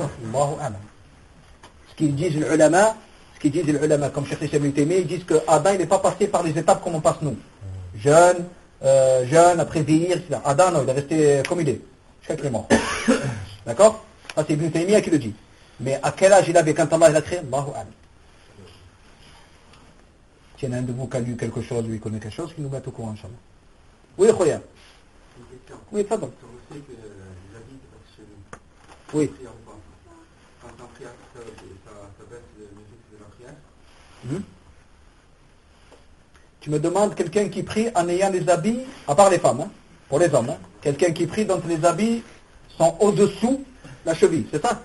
Ce qu'ils disent les ulama, ce qu'ils disent les ulama, comme Cheikh Ibn Taymiyyah, ils disent que Adam, il n'est pas passé par les étapes comme on passe nous. Jeune, euh, jeune, après vieillir, et cetera. Adam, non, il est resté comme il est, jusqu'à qu'il est mort. D'accord? Ça, c'est Ibn Taymiyyah qui le dit. Mais à quel âge il avait quand Allah l'a créé? Allahu a'lam. S'il y en a un de vous qui a lu quelque chose, lui connaît quelque chose, qu'il nous mette au courant, Inch'Allah. Oui, Khoya. Oui, pardon. On sait que les habits étaient partis chez nous. Oui. Quand en prière, ça, ça, ça baisse le musique de la prière. Hmm. Tu me demandes quelqu'un qui prie en ayant les habits, à part les femmes, hein, pour les hommes, hein, quelqu'un qui prie dont les habits sont au-dessous la cheville, c'est ça?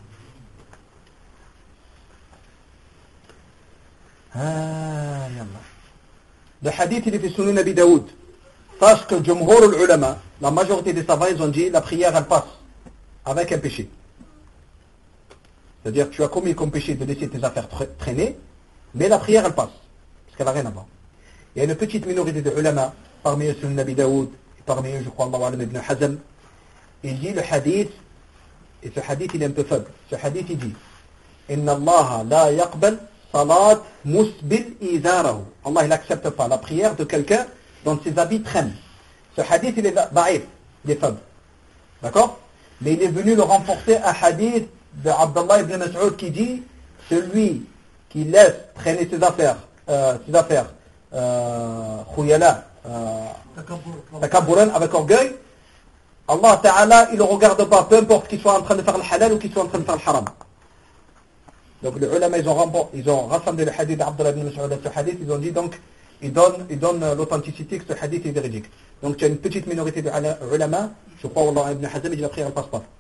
Ah, yallah. Le hadith, il est fait Sunan Abi Daoud. Sache que Jumhur al-Ulama, la majorité des savants, ils ont dit la prière, elle passe avec un péché. C'est-à-dire que tu as commis comme péché de laisser tes affaires tra- traîner, mais la prière, elle passe. Parce qu'elle n'a rien à voir. Il y a une petite minorité de ulama, parmi eux Sunan Abi Daoud, et parmi eux, je crois, Allah Ibn Hazm. Il dit le hadith, et ce hadith, il est un peu faible. Ce hadith, il dit Inna Allah la yaqbal salat musbil izarahu. Allah, il n'accepte pas la prière de quelqu'un dont ses habits traînent. Ce hadith, il est da'if, il est faible. D'accord? Mais il est venu le renforcer un hadith de Abdullah ibn Mas'ud qui dit celui qui laisse traîner ses affaires, euh, ses affaires, euh, khuyala, euh, takabburan, avec orgueil, Allah Ta'ala, il ne regarde pas, peu importe qu'il soit en train de faire le halal ou qu'il soit en train de faire le haram. Donc les ulama, ils ont, ils ont rassemblé le hadith d'Abdullah ibn Mas'ud à ce hadith, ils ont dit donc, ils donnent, ils donnent l'authenticité que ce hadith est véridique. Donc tu as une petite minorité de ulama, je crois Allah ibn Hazm, il dit la prière ne passe pas.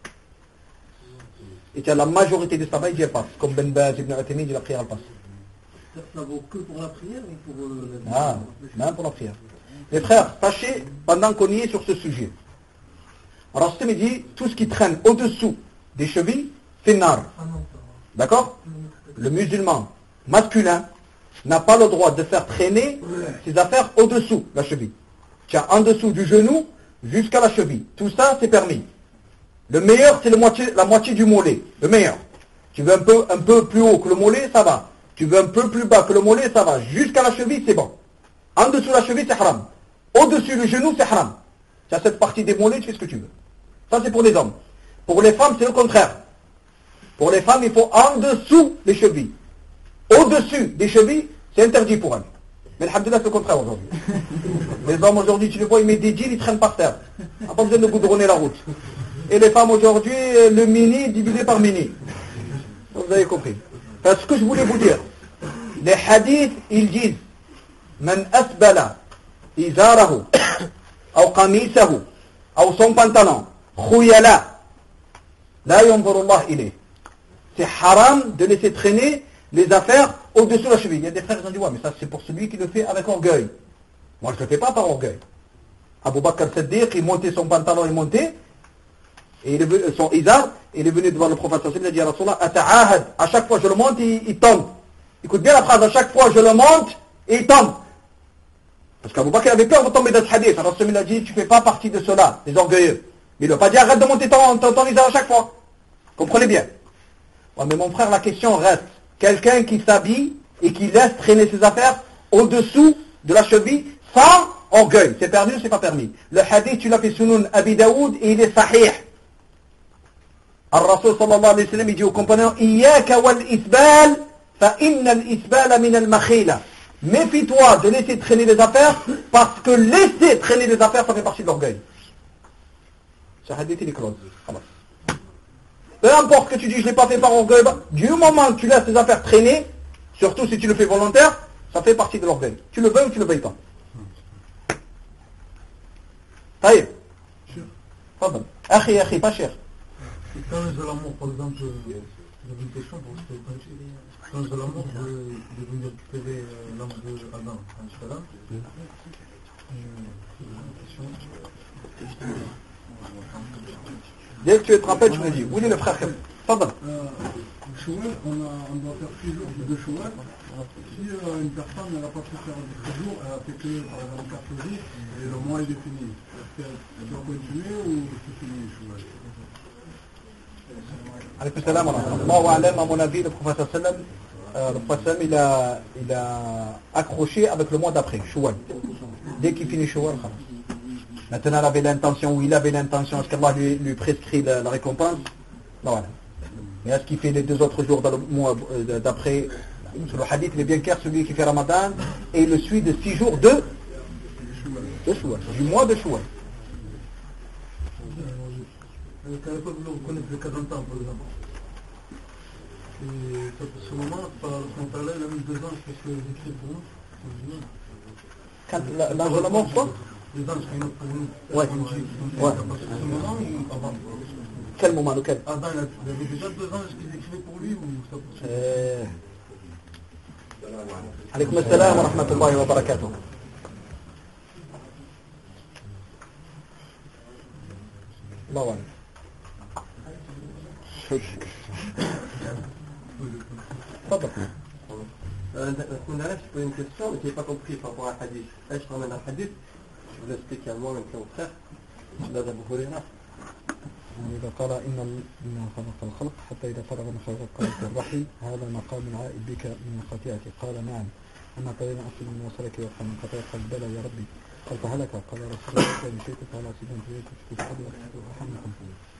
Et tu as la majorité des savants, il dit elle passe. Comme Ben Baz, Ibn Uthaymin, il dit la prière elle passe. Ça, ça vaut que pour la prière ou pour euh, la Ah, même pour la prière. Les frères, sachez, pendant qu'on y est sur ce sujet, Rassim dit, tout ce qui traîne au-dessous des chevilles, c'est nar. D'accord? Le musulman masculin n'a pas le droit de faire traîner ses affaires au-dessous de la cheville. Tu as en dessous du genou jusqu'à la cheville. Tout ça, c'est permis. Le meilleur, c'est le moitié, la moitié du mollet. Le meilleur. Tu veux un peu, un peu plus haut que le mollet, ça va. Tu veux un peu plus bas que le mollet, ça va. Jusqu'à la cheville, c'est bon. En dessous de la cheville, c'est haram. Au-dessus du genou, c'est haram. Tu as cette partie des mollets, tu fais ce que tu veux. Ça, c'est pour les hommes. Pour les femmes, c'est le contraire. Pour les femmes, il faut en dessous des chevilles. Au-dessus des chevilles, c'est interdit pour elles. Mais alhamdoulilah, c'est le contraire aujourd'hui. Les hommes aujourd'hui, tu les vois, ils mettent des jeans, ils traînent par terre. On n'a pas besoin de goudronner la route. Et les femmes aujourd'hui, le mini divisé par mini. Vous avez compris. Parce que je voulais vous dire, les hadiths, ils disent Man asbala izarahu, ou qamisahu, ou son pantalon, khuyala, la yanzurullah ilayh. C'est haram de laisser traîner les affaires au-dessus de la cheville. Il y a des frères qui ont dit, ouais, mais ça c'est pour celui qui le fait avec orgueil. Moi je ne le fais pas par orgueil. Abu Bakr Siddiq, il montait son pantalon, il montait, et il est venu, son izar, il est venu devant le prophète, il a dit à Rasulallah, ata'ahad, à chaque fois je le monte, il, il tombe. Écoute bien la phrase, à chaque fois je le monte, et il tombe. Parce qu'Abu Bakr avait peur de tomber dans ce hadith. Alors il a dit, tu fais pas partie de cela, les orgueilleux. Mais il n'a pas dit, arrête de monter ton, ton, ton izar à chaque fois. Comprenez bien. Ouais, mais mon frère, la question reste, quelqu'un qui s'habille et qui laisse traîner ses affaires au-dessous de la cheville sans orgueil. C'est permis ou c'est pas permis? Le hadith, tu l'as fait Sunan Abi Daoud et il est sahih. Al-Rasul sallallahu alayhi wa sallam, il dit aux compagnons, Iyaka wal isbal, fa inna al-isbal min al-makhila. Méfie-toi de laisser traîner les affaires, parce que laisser traîner les affaires, ça fait partie de l'orgueil. Ce hadith, il est close. Alors. Peu importe que tu dis, je ne l'ai pas fait par orgueil, du moment que tu laisses tes affaires traîner, surtout si tu le fais volontaire, ça fait partie de l'orgueil. Tu le veux ou tu le veuilles pas. Taïb. Pardon. Akhi, akhi, pas cher. Quand je l'amour, par exemple, j'avais une question pour ce que quand je l'amour, je vais venir récupérer l'âme de Adam, Inch'Allah. Dès que tu te rappelles, tu me dis, où est le frère? Pardon. Chouette, on, a, on doit faire six jours de chouette. Si euh, une personne n'a pas pu faire six jours, elle a fait que par exemple quatre jours, et le mois est défini. Est-ce qu'elle doit continuer ou c'est fini chouette? Alaykoum salam wa rahmatullah. À mon avis, le prophète sallam, euh, le prophète sallam, il a, il a accroché avec le mois d'après, Choual. Dès qu'il finit Shawwal, maintenant, il avait l'intention, ou il avait l'intention, est-ce qu'Allah lui, lui prescrit la, la récompense? Non, voilà. Mais est-ce qu'il fait les deux autres jours dans le mois d'après? Sur le hadith, il est bien clair, celui qui fait Ramadan, et il le suit de six jours de, de Shawwal, du mois de Shawwal. Quand il faut reconnaître le cas d'un temps, par exemple. Et à ce moment, par son talent, il a mis deux ans, parce que j'écris pour nous. Quand l'ange de la mort, quoi? Les anges, quand ils ont pour nous. Ouais. Ouais. À ce moment, il avant. Quel moment, lequel? Adam, il avait déjà deux anges qui écrivaient pour lui, ou ça pour ça? Euh... Alaykoum assalam wa rahmatullahi wa barakatuh. Allah wa Euh, la semaine dernière, je posais une question, mais je n'ai pas compris par rapport à un hadith. Là, je te ramène un hadith, je vous explique à moi, même si mon frère, là, d'Abu Huraira. إذا قال إن إن خلق الخلق حتى إذا فرغ من خلق قال الرحي هذا مقام عائد بك من خطيئتي قال نعم أما قلنا أصل من وصلك وقال من خطيئة قال بلى يا ربي قال فهلك قال رسول الله صلى الله عليه وسلم قال سيدنا في بيتك في الحد وأرحمكم.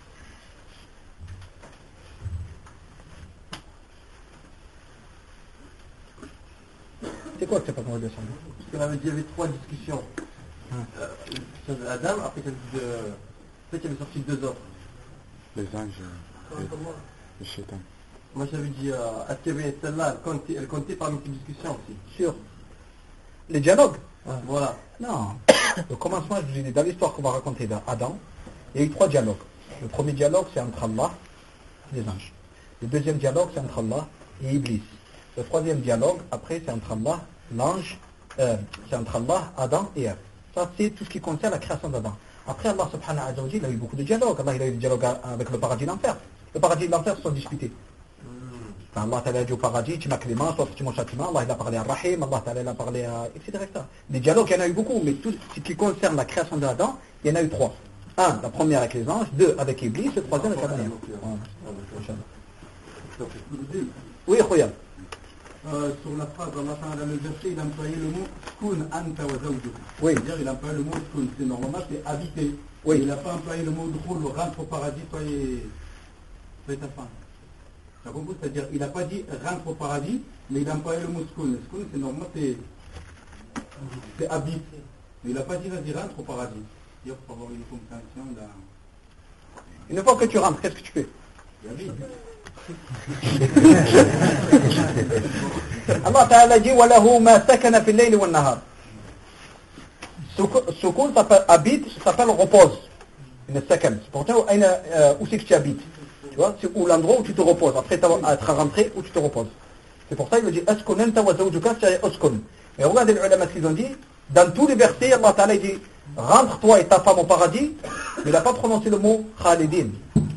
C'est quoi que tu n'as pas compris de ça? Parce qu'on avait dit qu'il y avait trois discussions. Ah. Euh, Adam, après il y avait deux... En fait, il y avait sorti deux autres. Les anges et le shaitan. Moi, j'avais dit, euh, est-ce qu'il y avait celle-là, elle comptait, elle comptait parmi ces discussions aussi. Sûr. Les dialogues? Voilà. Non. Le commencement, je vous ai dit, dans l'histoire qu'on va raconter d'Adam, il y a eu trois dialogues. Le premier dialogue, c'est entre Allah et les anges. Le deuxième dialogue, c'est entre Allah et Iblis. Le troisième dialogue, après, c'est entre Allah, l'ange, euh, c'est entre Allah, Adam et Ève. Ça, c'est tout ce qui concerne la création d'Adam. Après, Allah subhanahu wa ta'ala, il a eu beaucoup de dialogues. Allah, il a eu des dialogues avec le paradis et l'enfer. Le paradis et l'enfer se sont disputés. Enfin, Allah ta'ala a dit au paradis, tu m'as clément, soit tu m'as châtiment. Allah, il a parlé à Rahim, Allah ta'ala, il a parlé à... et cetera et cetera. Des dialogues, il y en a eu beaucoup, mais tout ce qui concerne la création d'Adam, il y en a eu trois. Un, la première avec les anges, deux, avec Iblis, le troisième avec Adam. Oui, Khoya. Euh, sur la phrase, Allah Ta'ala, le verset, il a employé le mot skun anta wa zawjuk. Oui. C'est-à-dire, il a employé le mot skun. C'est normalement, c'est habiter. Oui. Il n'a pas employé le mot drôle, rentre au paradis, toi et, toi et ta femme. T'as compris? C'est-à-dire, il n'a pas dit rentre au paradis, mais il a employé le mot skun. Skun, c'est normalement, c'est, c'est habite. Mais il n'a pas dit, vas-y, rentre au paradis. C'est-à-dire, pour avoir une compréhension d'un... Une fois que tu rentres, qu'est-ce que tu fais? Il habite. Allah Ta'ala dit وَلَهُ مَا سَكَنَ فِي اللَّيْلِ وَالنَّهَارِ. Sukun s'appelle habite, s'appelle repose. Une sakan. C'est pourtant où c'est que tu habites. Tu vois, c'est où l'endroit où tu te reposes. Après être rentré, où tu te reposes. C'est pour ça qu'il dit Askun anta wa zawjuka, c'est Askun. Et regardez les ulama qu'ils ont dit. Dans tous les versets, Allah Ta'ala dit rentre toi et ta femme au paradis. Mais il n'a pas prononcé le mot Khalidin.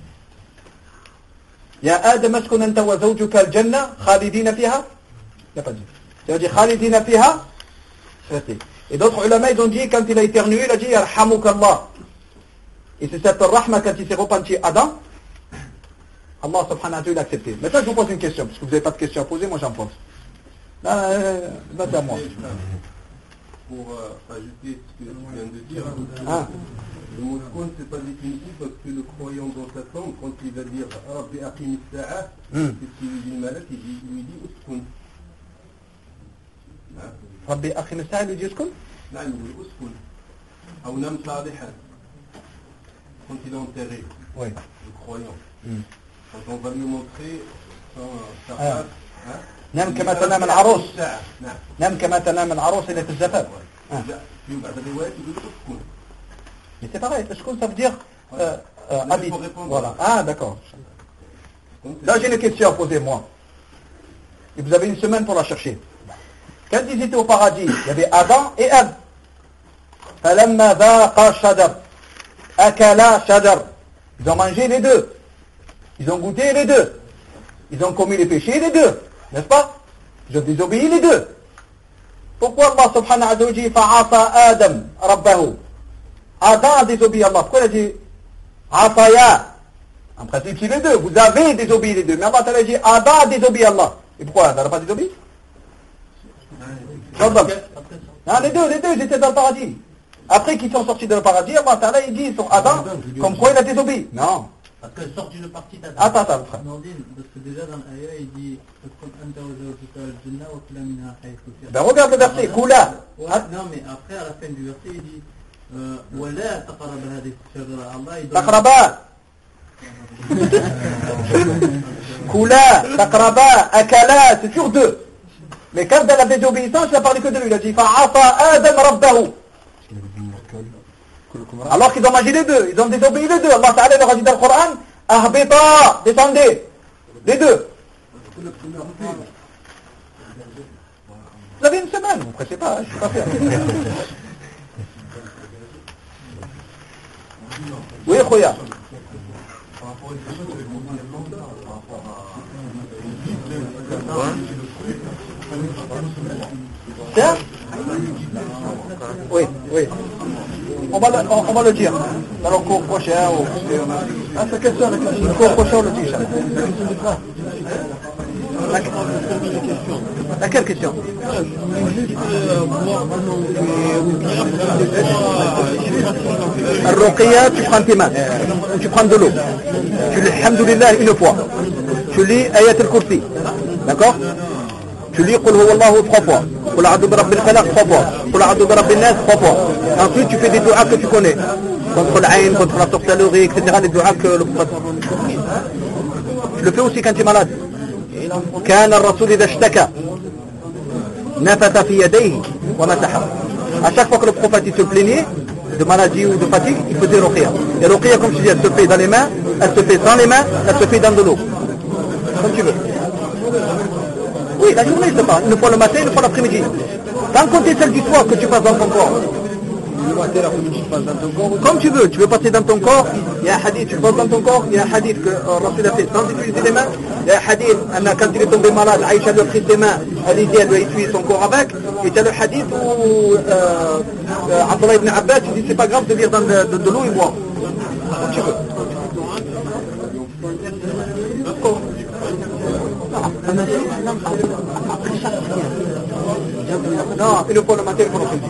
Ya Adam askun anta wa zawjuka al-jannah khalidina fiha. Il n'a pas dit. Il a dit khalidina fiha. C'est et d'autres ulama, ils ont dit, quand il a éternué, il a dit yarhamukallah. Et c'est cette rahma, quand il s'est repenti Adam, Allah subhanahu wa ta'ala a accepté. Maintenant, je vous pose une question, parce que vous n'avez pas de question à poser, moi j'en pose. Là, euh, là c'est à moi. Pour euh, ajouter ce que tu viens de dire, Ah. le mot skun, c'est pas définitif parce que le croyant dans sa tombe, quand il va dire Rabbi aqim as-sa'a, qu'est-ce qu'il lui dit le malade? Il dit- il lui dit uskun. Hein? Rabbi akhi nasta'in lui dit uskun. نعم يقول اسكن او نم صالحا quand il est enterré Oui. le croyant Mm. quand on va lui montrer son, sa Ah. face hein, نام il كما dit, تنام ربي العروس. أقم الساعة. نعم نام كما تنام العروس ليلة الزفاف. Ah. لا في بعض الروايات يقول اسكن Mais c'est pareil, uskun ça veut dire euh, euh, Mais il habite. faut répondre. Voilà. Ah, d'accord. Donc, Là, j'ai une question à poser, moi. Et vous avez une semaine pour la chercher. Quand ils étaient au paradis, il y avait Adam et Ève. فَلَمَّا ذَاقَ شَجَرَ أَكَلَا شَجَرَ. Ils ont mangé les deux. Ils ont goûté les deux. Ils ont commis les péchés les deux. N'est-ce pas? Ils ont désobéi les deux. Pourquoi Allah subhanahu wa ta'ala dit فَعَصَى آدَمْ رَبَّهُ. Adam a désobéi Allah. Pourquoi il a dit عَصَيَا? En principe, c'est les deux. Vous avez désobéi les deux. Mais Allah a dit Adam a désobéi Allah. Et pourquoi Adam n'a pas désobéi? Tfadal. Non, les deux, les deux, ils étaient dans le paradis. Après qu'ils sont sortis de le paradis, Allah Ta'ala, il dit, ils sont Adam, comme quoi il a désobéi. Non. Parce que sorti le parti d'Adam. Attends, attends, frère. Parce que déjà dans l'aya, il dit Ben regarde le verset, Koula. Ouais, non, mais après, à la fin du verset, il dit ولا تقرب هذه الشجرة. Allah, il donne... Taqraba. Koula, Taqraba, Akala, c'est sur deux. Mais quand dans la désobéissance, il a parlé que de lui. Il a dit Fa'afa Adam Rabbahu. Alors qu'ils ont mangé les deux, ils ont désobéi les deux. Allah Ta'ala leur a dit dans le Coran Ahbita, descendez. Les deux. Vous avez une semaine, vous ne pressez pas, je ne suis pas faire. Oui, Khoya. Tiens. Oui, oui. On va, le, on, on va le dire dans le cours prochain. Ou, ah, c'est question, le cours prochain, on le dit. Laquelle question? Al-Ruqiyya, tu prends tes mains, tu prends de l'eau, tu lis Alhamdulillah une fois, tu lis Ayat al-Kursi, d'accord? Tu lis Qul huwa Allahu trois fois, Qul a'udhu bi rabbil falaq trois fois, Qul a'udhu bi rabbin nas trois fois. Ensuite tu fais des doigts que tu connais, contre l'aïn, contre la sorcellerie, et cetera. Des doigts que le prophète. Tu le fais aussi quand tu es malade. كان الرسول إذا اشتكى نفث في يديه ومسحه. À chaque fois que le prophète il se plaignait de maladie ou de fatigue, il faisait ruqya. Et ruqya, comme je dis, elle se fait dans les mains, elle se fait sans les mains, elle se fait dans de l'eau. Comme tu veux. Oui, la journée, c'est pas. Une fois le matin, une fois l'après-midi. Sans compter celle du soir que tu passes dans ton corps. Comme tu veux, tu veux passer dans ton corps, il y a un hadith, tu le passes dans ton corps, il y a un hadith que euh, Rasul a fait sans utiliser les mains, il y a un hadith, quand il est tombé malade, Aïcha lui a pris ses mains, elle dit, elle lui a essuyé son corps avec, et tu as le hadith où euh, euh, Abdullah ibn Abbas, il dit, c'est pas grave de lire dans de, de, de l'eau et boire. Comme tu veux. Non, une fois le matin, une fois l'après-midi.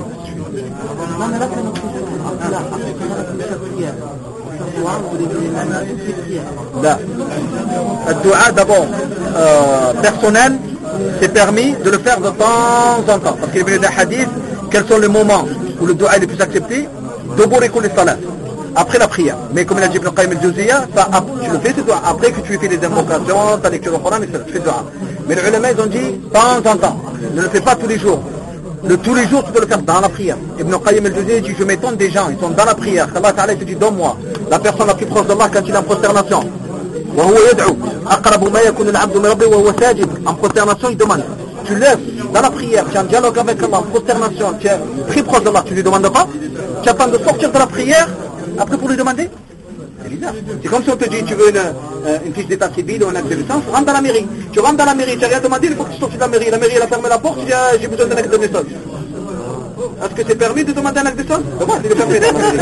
Là, le dua d'abord euh, personnel, c'est permis de le faire de temps en temps. Parce qu'il est venu d'un hadith, quels sont les moments où le dua est le plus accepté? Dubur kul salat, après la prière. Mais comme il a dit Ibn Qayyim al-Jawziyya, tu le fais, c'est dua. Après que tu aies fait les invocations, ta lecture au Coran, tu fais dua. Mais les ulama, ils ont dit, de temps en temps. Ne le fais pas tous les jours. Le tous les jours, tu peux le faire dans la prière. Ibn Qayyim al-Jawziyya dit, je m'étonne des gens, ils sont dans la prière. Allah Ta'ala te dit, donne-moi la personne la plus proche d'Allah quand il est en prosternation. وهو يدعو أقرب ما يكون العبد من ربه وهو ساجد. En prosternation, il demande. Tu lèves dans la prière, tu es en dialogue avec Allah, en prosternation, tu es très proche d'Allah, tu lui demandes pas. Tu attends de sortir de la prière, après pour lui demander. C'est bizarre. C'est comme si on te dit, tu veux une, euh, une fiche d'état civil ou un acte de naissance, rentre dans la mairie. Tu rentres dans la mairie, tu n'as rien demandé, il faut que tu sortes de la mairie. La mairie, elle a fermé la porte, tu dis, ah, j'ai besoin d'un acte de naissance. Est-ce que c'est permis de demander un acte de naissance? Moi, il est fermé dans la mairie.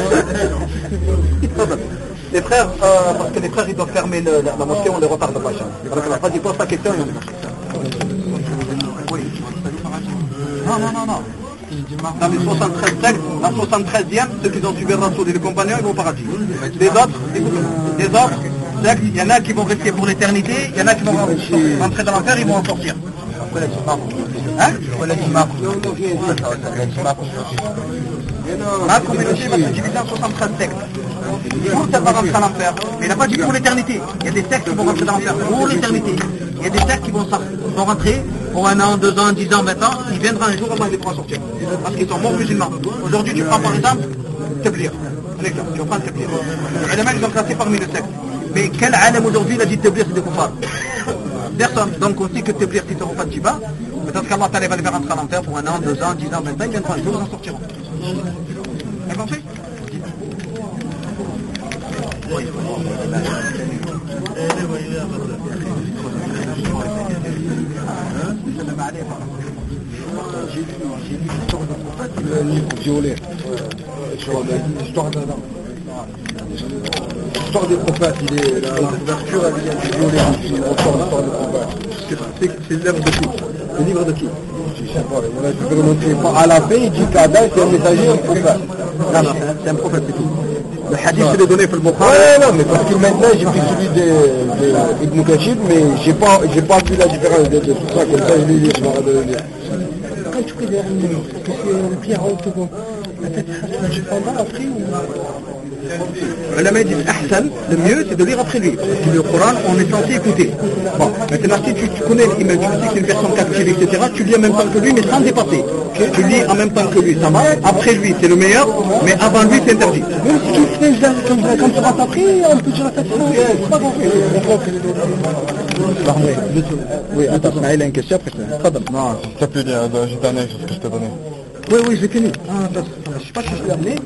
Les frères, euh, parce que les frères, ils doivent fermer le, la, la mosquée, on les retarde pas. Alors, vas-y, pose ta question et on est oui. Non, non, non, non. Dans les soixante-treize sectes, la soixante-treizième, ceux qui ont suivi le Rasoul et les compagnons, ils vont au paradis. Les autres, les autres sectes, il y en a qui vont rester pour l'éternité, il y en a qui vont rentrer dans l'enfer, ils vont en sortir. Hein? Ma communauté va se diviser en soixante-treize sectes. Pour ça va rentrer à l'enfer. Mais il n'a pas dit pour l'éternité. Il y a des sectes qui vont rentrer dans l'enfer pour l'éternité. Il y a des sectes qui vont, vont rentrer pour un an, deux ans, dix ans, vingt ans. Ils viendront un jour, Allah les fera sortir. Parce qu'ils sont morts musulmans. Aujourd'hui, tu prends par exemple Tablir. Un exemple, tu prends Tablir. Les ulama, ils ont classé parmi les sectes. Mais quel alim aujourd'hui il a dit Tablir, c'est des kuffars? Personne. Donc on sait que Tablir, s'ils ne seront pas de Jiba, peut-être qu'Allah va les faire rentrer à l'enfer pour un an, deux ans, dix ans, vingt ans, ils viendront un jour, ils en sortiront. Vous avez compris? Oui. Le livre violet sur l'histoire d'Adam. L'histoire des prophètes, il est, la, la couverture elle vient du violet, il ressort l'histoire des prophètes. C'est l'œuvre de qui? Le livre de qui? À la fin, il dit qu'Adam c'est un messager, un prophète. Non, non, c'est un prophète, c'est tout. Le hadith, je l'ai donné pour le Bukhari. Ouais, non, mais parce que maintenant j'ai pris celui de Ibn Kathir, mais j'ai pas, j'ai pas vu la différence de tout ça, comme ça je lui dis, je vais redonner le lire. Quand tu pries derrière une que c'est une prière en second, la Fatiha, tu prends après ou... Le mec dit Ahsan, le mieux c'est de lire après lui. Parce que le Coran, on est censé écouter. Bon, maintenant si tu, tu connais l'imam, tu sais que c'est une personne captive, et cetera, tu lis en même temps que lui, mais sans dépasser. Tu lis en même temps que lui, ça va. Après lui, c'est le meilleur, mais avant lui, c'est interdit. Même si tu fais, quand, quand tu rentres après, on peut dire la Fatiha, c'est pas grave. Oui, attends, Ismaël a une question après ça. Non, s'il te plaît, j'ai terminé sur ce que je t'ai donné. Oui, oui, j'ai fini. Ah, attends, je sais pas si je l'ai amené.